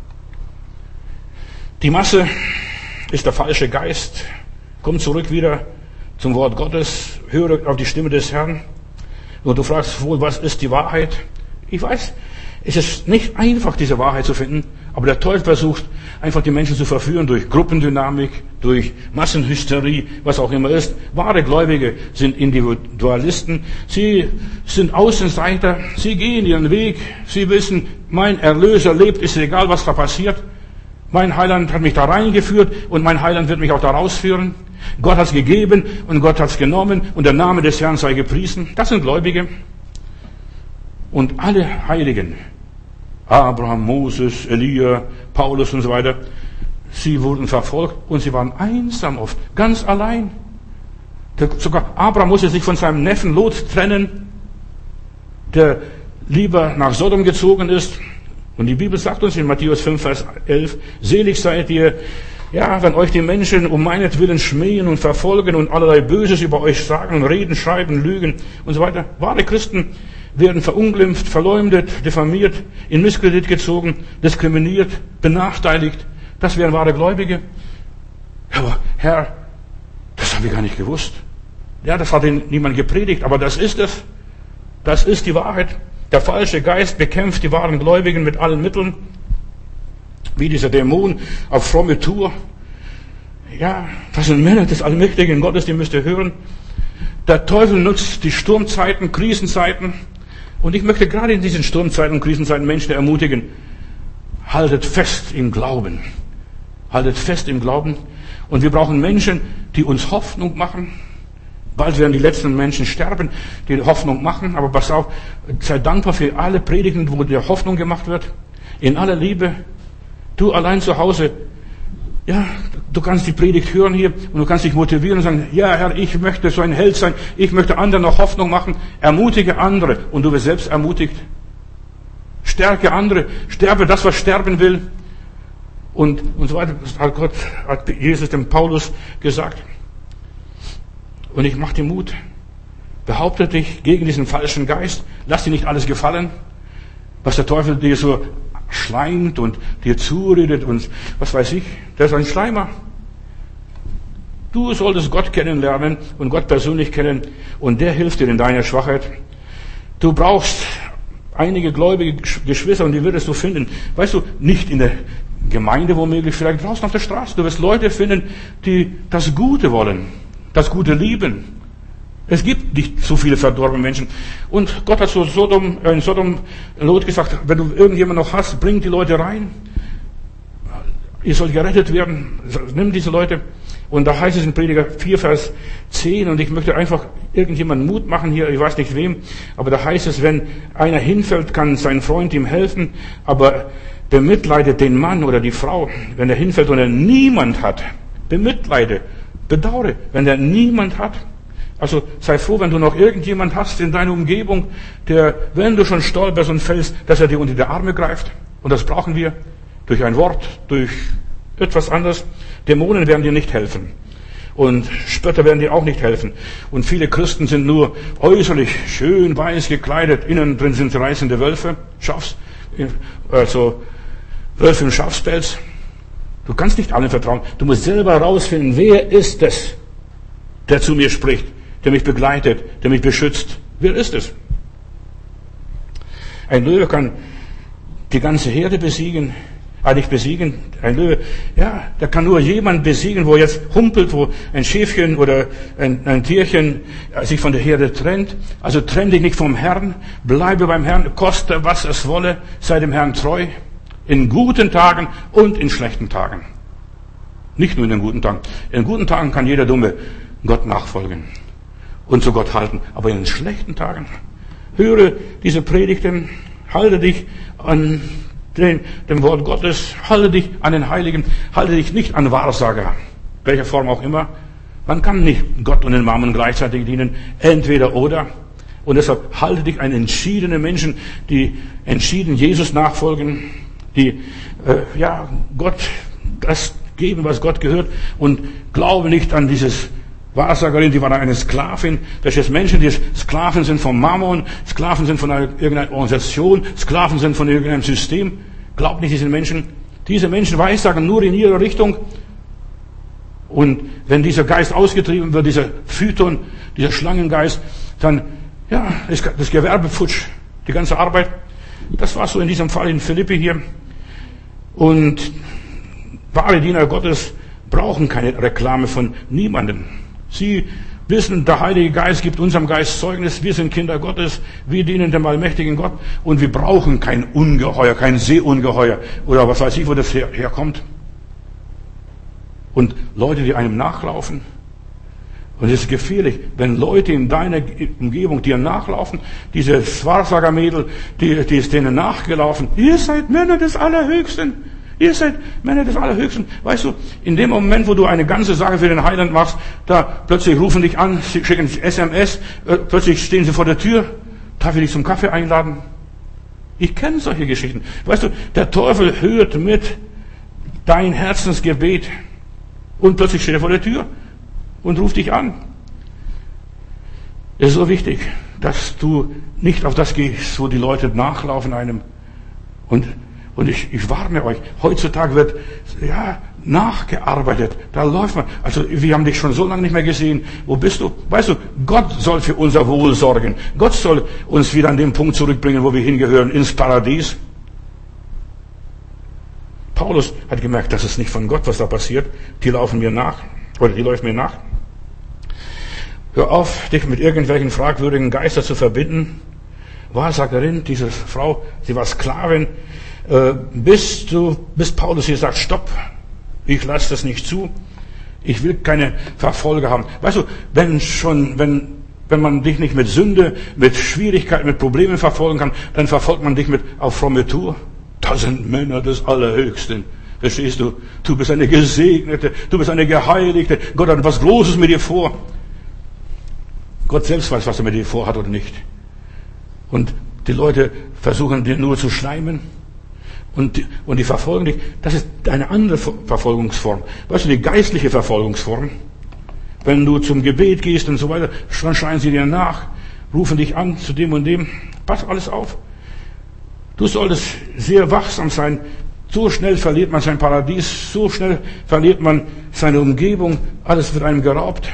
Die Masse ist der falsche Geist. Komm zurück wieder zum Wort Gottes, höre auf die Stimme des Herrn. Und du fragst wohl, was ist die Wahrheit? Ich weiß, es ist nicht einfach, diese Wahrheit zu finden, aber der Teufel versucht, einfach die Menschen zu verführen durch Gruppendynamik, durch Massenhysterie, was auch immer ist. Wahre Gläubige sind Individualisten. Sie sind Außenseiter. Sie gehen ihren Weg. Sie wissen, mein Erlöser lebt, ist egal, was da passiert. Mein Heiland hat mich da reingeführt und mein Heiland wird mich auch da rausführen. Gott hat es gegeben und Gott hat es genommen und der Name des Herrn sei gepriesen. Das sind Gläubige. Und alle Heiligen, Abraham, Moses, Elia, Paulus und so weiter, sie wurden verfolgt und sie waren einsam oft, ganz allein. Der, sogar Abraham musste sich von seinem Neffen Lot trennen, der lieber nach Sodom gezogen ist. Und die Bibel sagt uns in Matthäus fünf, Vers elf, selig seid ihr, ja, wenn euch die Menschen um meinetwillen schmähen und verfolgen und allerlei Böses über euch sagen und reden, schreiben, lügen und so weiter. Wahre Christen werden verunglimpft, verleumdet, diffamiert, in Misskredit gezogen, diskriminiert, benachteiligt. Das wären wahre Gläubige. Aber Herr, das haben wir gar nicht gewusst. Ja, das hat ihnen niemand gepredigt, aber das ist es. Das ist die Wahrheit. Der falsche Geist bekämpft die wahren Gläubigen mit allen Mitteln. Wie dieser Dämon auf fromme Tour. Ja, das sind Männer des allmächtigen Gottes, die müsst ihr hören. Der Teufel nutzt die Sturmzeiten, Krisenzeiten. Und ich möchte gerade in diesen Sturmzeiten und Krisenzeiten Menschen ermutigen, haltet fest im Glauben. Haltet fest im Glauben. Und wir brauchen Menschen, die uns Hoffnung machen. Bald werden die letzten Menschen sterben, die Hoffnung machen. Aber pass auf, sei dankbar für alle Predigten, wo dir Hoffnung gemacht wird. In aller Liebe. Du allein zu Hause, ja, du kannst die Predigt hören hier und du kannst dich motivieren und sagen, ja Herr, ich möchte so ein Held sein, ich möchte anderen noch Hoffnung machen, ermutige andere und du wirst selbst ermutigt. Stärke andere, sterbe das, was sterben will und, und so weiter. Das hat Gott, hat Jesus dem Paulus gesagt. Und ich mache dir Mut. Behaupte dich gegen diesen falschen Geist, lass dir nicht alles gefallen, was der Teufel dir so schleimt und dir zuredet und was weiß ich, der ist ein Schleimer. Du solltest Gott kennenlernen und Gott persönlich kennen und der hilft dir in deiner Schwachheit. Du brauchst einige gläubige Geschwister und die würdest du finden. Weißt du, nicht in der Gemeinde womöglich, vielleicht draußen auf der Straße. Du wirst Leute finden, die das Gute wollen, das Gute lieben. Es gibt nicht so viele verdorbene Menschen. Und Gott hat zu Sodom, äh, in Sodom Lot gesagt, wenn du irgendjemand noch hast, bring die Leute rein. Ihr sollt gerettet werden. Nimm diese Leute. Und da heißt es in Prediger vier, Vers zehn, und ich möchte einfach irgendjemanden Mut machen hier, ich weiß nicht wem, aber da heißt es, wenn einer hinfällt, kann sein Freund ihm helfen, aber bemitleidet den Mann oder die Frau, wenn er hinfällt und er niemand hat. Bemitleide, bedauere, wenn er niemand hat. Also sei froh, wenn du noch irgendjemand hast in deiner Umgebung, der, wenn du schon stolperst und fällst, dass er dir unter die Arme greift. Und das brauchen wir durch ein Wort, durch etwas anderes. Dämonen werden dir nicht helfen. Und Spötter werden dir auch nicht helfen. Und viele Christen sind nur äußerlich schön weiß gekleidet. Innen drin sind reißende Wölfe, Schafs, also Wölfe im Schafspelz. Du kannst nicht allen vertrauen. Du musst selber herausfinden, wer ist es, der zu mir spricht, der mich begleitet, der mich beschützt. Wer ist es? Ein Löwe kann die ganze Herde besiegen. Ah, nicht besiegen. Ein Löwe, ja, der kann nur jemand besiegen, wo jetzt humpelt, wo ein Schäfchen oder ein, ein Tierchen sich von der Herde trennt. Also trenn dich nicht vom Herrn, bleibe beim Herrn, koste was es wolle, sei dem Herrn treu. In guten Tagen und in schlechten Tagen. Nicht nur in den guten Tagen. In guten Tagen kann jeder Dumme Gott nachfolgen und zu Gott halten. Aber in den schlechten Tagen, höre diese Predigten, halte dich an Den, dem Wort Gottes, halte dich an den Heiligen, halte dich nicht an Wahrsager, welcher Form auch immer. Man kann nicht Gott und den Mammon gleichzeitig dienen, entweder oder. Und deshalb halte dich an entschiedene Menschen, die entschieden Jesus nachfolgen, die äh, ja Gott das geben, was Gott gehört, und glaube nicht an dieses Wahrsagerin, die war eine Sklavin, welches Menschen, die Sklaven sind vom Mammon, Sklaven sind von einer, irgendeiner Organisation, Sklaven sind von irgendeinem System. Glaubt nicht diesen Menschen. Diese Menschen weissagen nur in ihre Richtung. Und wenn dieser Geist ausgetrieben wird, dieser Phyton, dieser Schlangengeist, dann, ja, ist das Gewerbe futsch, die ganze Arbeit. Das war so in diesem Fall in Philippi hier. Und wahre Diener Gottes brauchen keine Reklame von niemandem. Sie wissen, der Heilige Geist gibt unserem Geist Zeugnis, wir sind Kinder Gottes, wir dienen dem allmächtigen Gott und wir brauchen kein Ungeheuer, kein Seeungeheuer oder was weiß ich, wo das her, herkommt. Und Leute, die einem nachlaufen. Und es ist gefährlich, wenn Leute in deiner Umgebung dir nachlaufen, diese Wahrsagermädel, die, die ist denen nachgelaufen. Ihr seid Männer des Allerhöchsten. Ihr seid Männer des Allerhöchsten. Weißt du, in dem Moment, wo du eine ganze Sache für den Heiland machst, da plötzlich rufen dich an, schicken S M S, äh, plötzlich stehen sie vor der Tür, darf ich dich zum Kaffee einladen? Ich kenne solche Geschichten. Weißt du, der Teufel hört mit dein Herzensgebet und plötzlich steht er vor der Tür und ruft dich an. Es ist so wichtig, dass du nicht auf das gehst, wo die Leute nachlaufen einem. Und Und ich, ich warne euch, heutzutage wird ja nachgearbeitet. Da läuft man. Also wir haben dich schon so lange nicht mehr gesehen. Wo bist du? Weißt du, Gott soll für unser Wohl sorgen. Gott soll uns wieder an den Punkt zurückbringen, wo wir hingehören, ins Paradies. Paulus hat gemerkt, das ist nicht von Gott, was da passiert. Die laufen mir nach. Oder die läuft mir nach. Hör auf, dich mit irgendwelchen fragwürdigen Geistern zu verbinden. Wahrsagerin, diese Frau, sie war Sklavin. Bis du, bis Paulus hier sagt, stopp, ich lasse das nicht zu, ich will keine Verfolger haben. Weißt du, wenn schon, wenn, wenn man dich nicht mit Sünde, mit Schwierigkeiten, mit Problemen verfolgen kann, dann verfolgt man dich mit auf fromme Tour. Das sind Männer des Allerhöchsten. Verstehst du? Du bist eine Gesegnete, du bist eine Geheiligte. Gott hat etwas Großes mit dir vor. Gott selbst weiß, was er mit dir vorhat oder nicht. Und die Leute versuchen dir nur zu schleimen. Und die, und die verfolgen dich. Das ist eine andere Verfolgungsform. Weißt du, die geistliche Verfolgungsform. Wenn du zum Gebet gehst und so weiter, dann schreien sie dir nach, rufen dich an zu dem und dem. Pass alles auf. Du solltest sehr wachsam sein. So schnell verliert man sein Paradies, so schnell verliert man seine Umgebung, alles wird einem geraubt.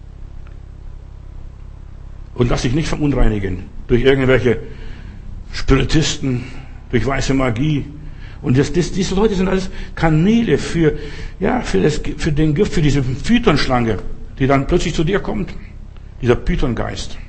Und lass dich nicht verunreinigen durch irgendwelche Spiritisten, durch weiße Magie. Und das, das, diese Leute sind alles Kanäle für, ja, für, das, für den Gift, für diese Pythonschlange, die dann plötzlich zu dir kommt. Dieser Pythongeist.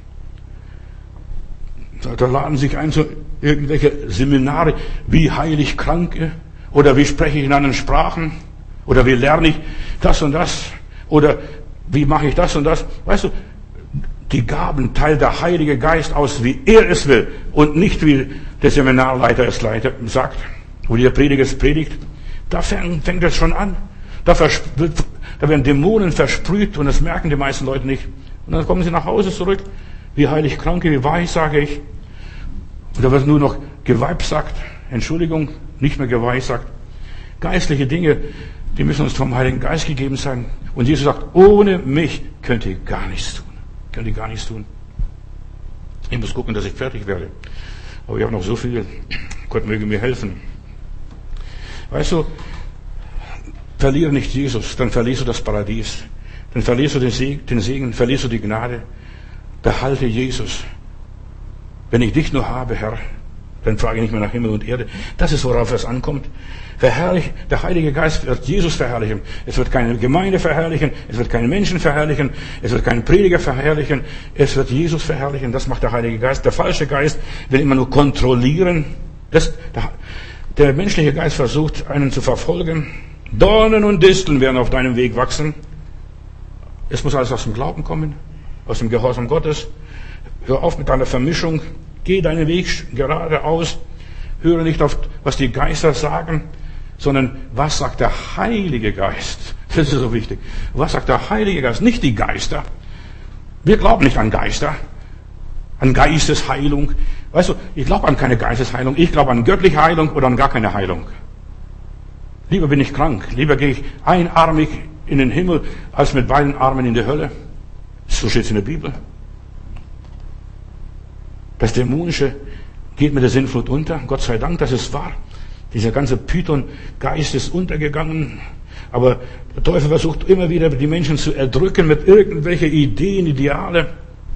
Da, da laden sich ein zu irgendwelche Seminare, wie heile ich Kranke, oder wie spreche ich in anderen Sprachen, oder wie lerne ich das und das, oder wie mache ich das und das. Weißt du, die Gaben teilt der Heilige Geist aus, wie er es will, und nicht wie der Seminarleiter es leitet, sagt, wo der Prediger es predigt. Da fängt, fängt es schon an. Da, wird, da werden Dämonen versprüht, und das merken die meisten Leute nicht. Und dann kommen sie nach Hause zurück, wie heile ich Kranke, wie weich, sage ich. Und da wird nur noch geweibsagt, Entschuldigung, nicht mehr geweissagt. Geistliche Dinge, die müssen uns vom Heiligen Geist gegeben sein. Und Jesus sagt, ohne mich könnt ihr gar nichts tun. Könnt ihr gar nichts tun. Ich muss gucken, dass ich fertig werde. Aber ich habe noch so viel. Gott möge mir helfen. Weißt du, verliere nicht Jesus, dann verlierst du das Paradies. Dann verlierst du den Segen, den Segen, verlierst du die Gnade. Behalte Jesus. Wenn ich dich nur habe, Herr, dann frage ich nicht mehr nach Himmel und Erde. Das ist, worauf es ankommt. Verherrlich, der Heilige Geist wird Jesus verherrlichen. Es wird keine Gemeinde verherrlichen. Es wird keine Menschen verherrlichen. Es wird keinen Prediger verherrlichen. Es wird Jesus verherrlichen. Das macht der Heilige Geist. Der falsche Geist will immer nur kontrollieren. Das, der, der menschliche Geist versucht, einen zu verfolgen. Dornen und Disteln werden auf deinem Weg wachsen. Es muss alles aus dem Glauben kommen, aus dem Gehorsam Gottes. Hör auf mit deiner Vermischung. Geh deinen Weg geradeaus. Höre nicht auf, was die Geister sagen, sondern was sagt der Heilige Geist? Das ist so wichtig. Was sagt der Heilige Geist? Nicht die Geister. Wir glauben nicht an Geister, an Geistesheilung. Weißt du, ich glaube an keine Geistesheilung. Ich glaube an göttliche Heilung oder an gar keine Heilung. Lieber bin ich krank. Lieber gehe ich einarmig in den Himmel, als mit beiden Armen in die Hölle. So steht es in der Bibel. Das Dämonische geht mit der Sintflut unter. Gott sei Dank, das ist wahr. Dieser ganze Python-Geist ist untergegangen. Aber der Teufel versucht immer wieder, die Menschen zu erdrücken mit irgendwelchen Ideen, Ideale.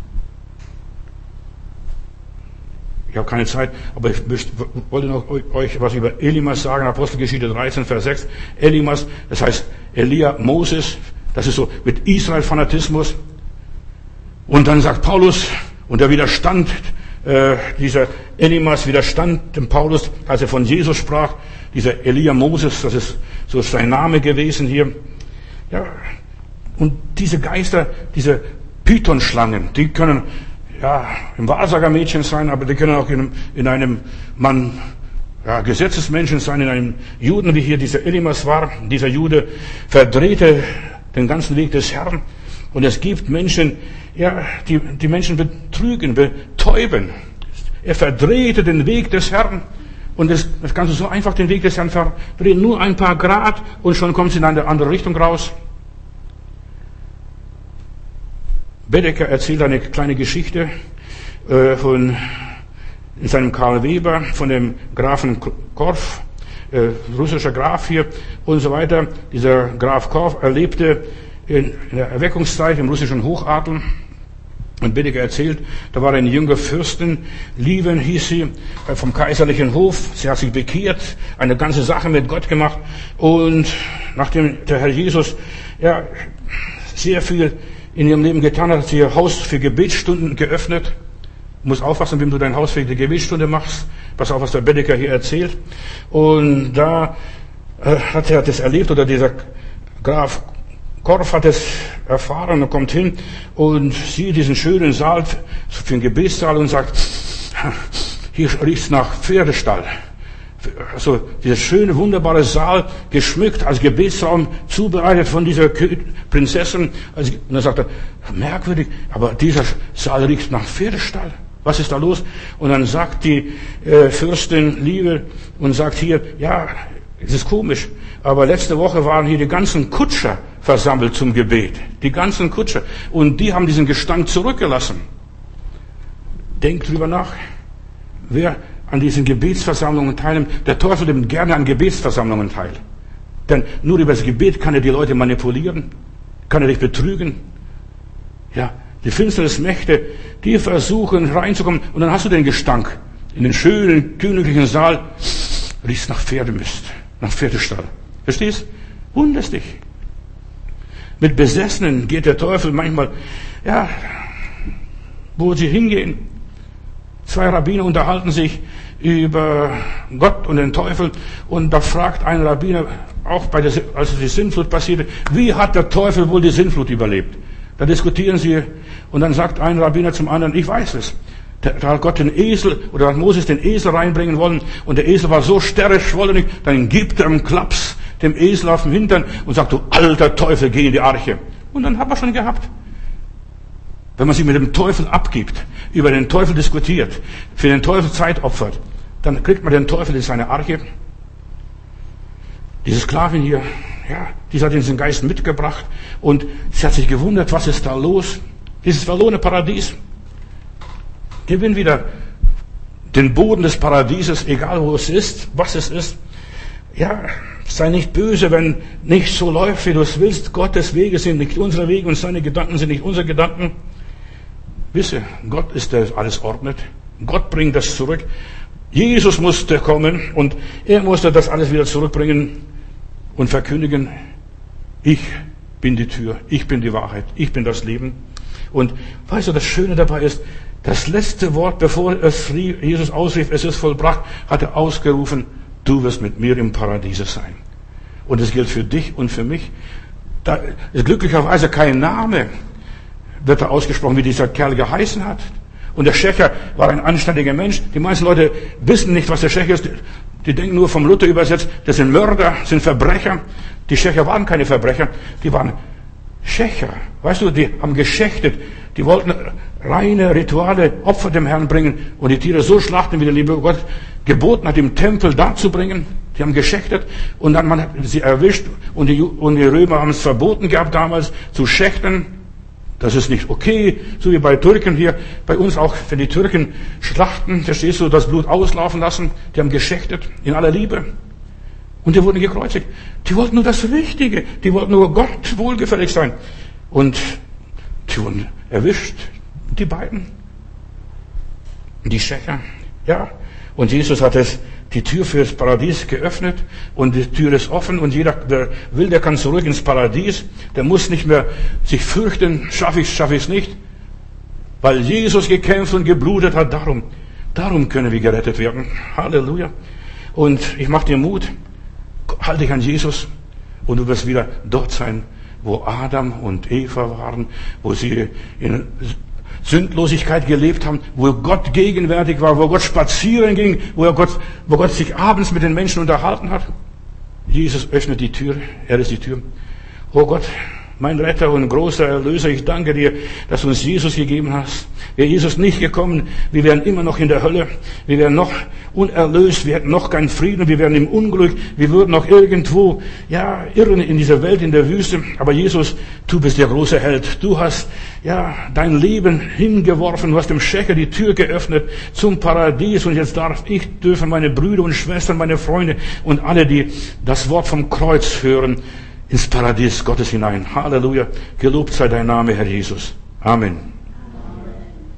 Ich habe keine Zeit, aber ich wollte noch euch was über Elimas sagen. Apostelgeschichte dreizehn, Vers sechs. Elimas, das heißt Elia, Moses. Das ist so mit Israel-Fanatismus. Und dann sagt Paulus, und der Widerstand, äh, dieser Elimas widerstand dem Paulus, als er von Jesus sprach. Dieser Elia, Moses, das ist so sein Name gewesen hier. Ja, und diese Geister, diese Python-Schlangen, die können ja ein Wahrsagermädchen sein, aber die können auch in, in einem Mann, ja, Gesetzesmenschen sein, in einem Juden, wie hier dieser Elimas war. Dieser Jude verdrehte den ganzen Weg des Herrn. Und es gibt Menschen, ja, die, die Menschen betrügen, betäuben. Er verdrehte den Weg des Herrn. Und das, das kannst du so einfach den Weg des Herrn verdrehen. Nur ein paar Grad und schon kommt es in eine andere Richtung raus. Bedecker erzählt eine kleine Geschichte äh, von, in seinem Karl Weber, von dem Grafen Korff, äh, russischer Graf hier und so weiter. Dieser Graf Korff erlebte in der Erweckungszeit im russischen Hochatel. Und Bedecker erzählt, da war eine junge Fürstin, Lieven hieß sie, vom kaiserlichen Hof. Sie hat sich bekehrt, eine ganze Sache mit Gott gemacht. Und nachdem der Herr Jesus ja sehr viel in ihrem Leben getan hat, hat sie ihr Haus für Gebetsstunden geöffnet. Du musst aufpassen, wem du dein Haus für die Gebetsstunde machst. Pass auf, was der Bedecker hier erzählt. Und da äh, hat er das erlebt, oder dieser Graf Korff hat es erfahren und kommt hin und sieht diesen schönen Saal für den Gebetssaal und sagt, hier riecht's nach Pferdestall. Also dieser schöne, wunderbare Saal, geschmückt als Gebetsraum, zubereitet von dieser Prinzessin. Und dann sagt er, merkwürdig, aber dieser Saal riecht nach Pferdestall. Was ist da los? Und dann sagt die äh, Fürstin Liebe und sagt hier, ja, es ist komisch, aber letzte Woche waren hier die ganzen Kutscher versammelt zum Gebet. Die ganzen Kutscher. Und die haben diesen Gestank zurückgelassen. Denkt drüber nach. Wer an diesen Gebetsversammlungen teilnimmt. Der Teufel nimmt gerne an Gebetsversammlungen teil. Denn nur über das Gebet kann er die Leute manipulieren, kann er dich betrügen. Ja, die Finsternismächte, die versuchen reinzukommen und dann hast du den Gestank. In den schönen, königlichen Saal riechst nach Pferdemist, nach Pferdestall. Verstehst? Wunderst dich. Mit Besessenen geht der Teufel manchmal, ja, wo sie hingehen. Zwei Rabbiner unterhalten sich über Gott und den Teufel und da fragt ein Rabbiner, auch bei der, als die Sintflut passierte, wie hat der Teufel wohl die Sintflut überlebt? Da diskutieren sie und dann sagt ein Rabbiner zum anderen, ich weiß es. Da hat Gott den Esel oder hat Moses den Esel reinbringen wollen und der Esel war so stärrisch, schwollenig, dann gibt er einen Klaps dem Esel auf den Hintern und sagt, du alter Teufel, geh in die Arche. Und dann hat man schon gehabt. Wenn man sich mit dem Teufel abgibt, über den Teufel diskutiert, für den Teufel Zeit opfert, dann kriegt man den Teufel in seine Arche. Diese Sklavin hier, ja, die hat diesen Geist mitgebracht und sie hat sich gewundert, was ist da los? Dieses verlorene Paradies. Gewinn wieder den Boden des Paradieses, egal wo es ist, was es ist. Ja, sei nicht böse, wenn nicht so läuft, wie du es willst. Gottes Wege sind nicht unsere Wege und seine Gedanken sind nicht unsere Gedanken. Wisse, Gott ist der, der alles ordnet. Gott bringt das zurück. Jesus musste kommen und er musste das alles wieder zurückbringen und verkündigen, ich bin die Tür, ich bin die Wahrheit, ich bin das Leben. Und weißt du, das Schöne dabei ist, das letzte Wort, bevor es Jesus ausrief, es ist vollbracht, hat er ausgerufen, du wirst mit mir im Paradiese sein. Und es gilt für dich und für mich. Da ist glücklicherweise kein Name, wird da ausgesprochen, wie dieser Kerl geheißen hat. Und der Schächer war ein anständiger Mensch. Die meisten Leute wissen nicht, was der Schächer ist. Die denken nur vom Luther übersetzt, das sind Mörder, sind Verbrecher. Die Schächer waren keine Verbrecher, die waren Schächer. Weißt du, die haben geschächtet. Die wollten reine Rituale, Opfer dem Herrn bringen und die Tiere so schlachten, wie der liebe Gott geboten hat, im Tempel darzubringen. Die haben geschächtet und dann man hat sie erwischt und die, und die Römer haben es verboten gehabt damals zu schächten. Das ist nicht okay, so wie bei Türken hier, bei uns auch, wenn die Türken schlachten, verstehst du, das Blut auslaufen lassen, die haben geschächtet, in aller Liebe. Und die wurden gekreuzigt. Die wollten nur das Richtige, die wollten nur Gott wohlgefällig sein. Und die wurden erwischt, die beiden. Die Schächer, ja. Und Jesus hat es, die Tür fürs Paradies geöffnet und die Tür ist offen und jeder, der will, der kann zurück ins Paradies. Der muss nicht mehr sich fürchten, schaffe ich es, schaffe ich es nicht. Weil Jesus gekämpft und geblutet hat, darum, darum können wir gerettet werden. Halleluja. Und ich mache dir Mut, halte dich an Jesus und du wirst wieder dort sein, wo Adam und Eva waren, wo sie in Sündlosigkeit gelebt haben, wo Gott gegenwärtig war, wo Gott spazieren ging, wo Gott, wo Gott sich abends mit den Menschen unterhalten hat. Jesus öffnet die Tür, er ist die Tür. Oh Gott, mein Retter und großer Erlöser, ich danke dir, dass du uns Jesus gegeben hast. Wäre Jesus nicht gekommen, wir wären immer noch in der Hölle, wir wären noch unerlöst, wir hätten noch keinen Frieden, wir wären im Unglück, wir würden noch irgendwo, ja, irren in dieser Welt, in der Wüste. Aber Jesus, du bist der große Held. Du hast, ja, dein Leben hingeworfen, du hast dem Schächer die Tür geöffnet zum Paradies und jetzt darf ich, dürfen meine Brüder und Schwestern, meine Freunde und alle, die das Wort vom Kreuz hören, ins Paradies Gottes hinein. Halleluja. Gelobt sei dein Name, Herr Jesus. Amen.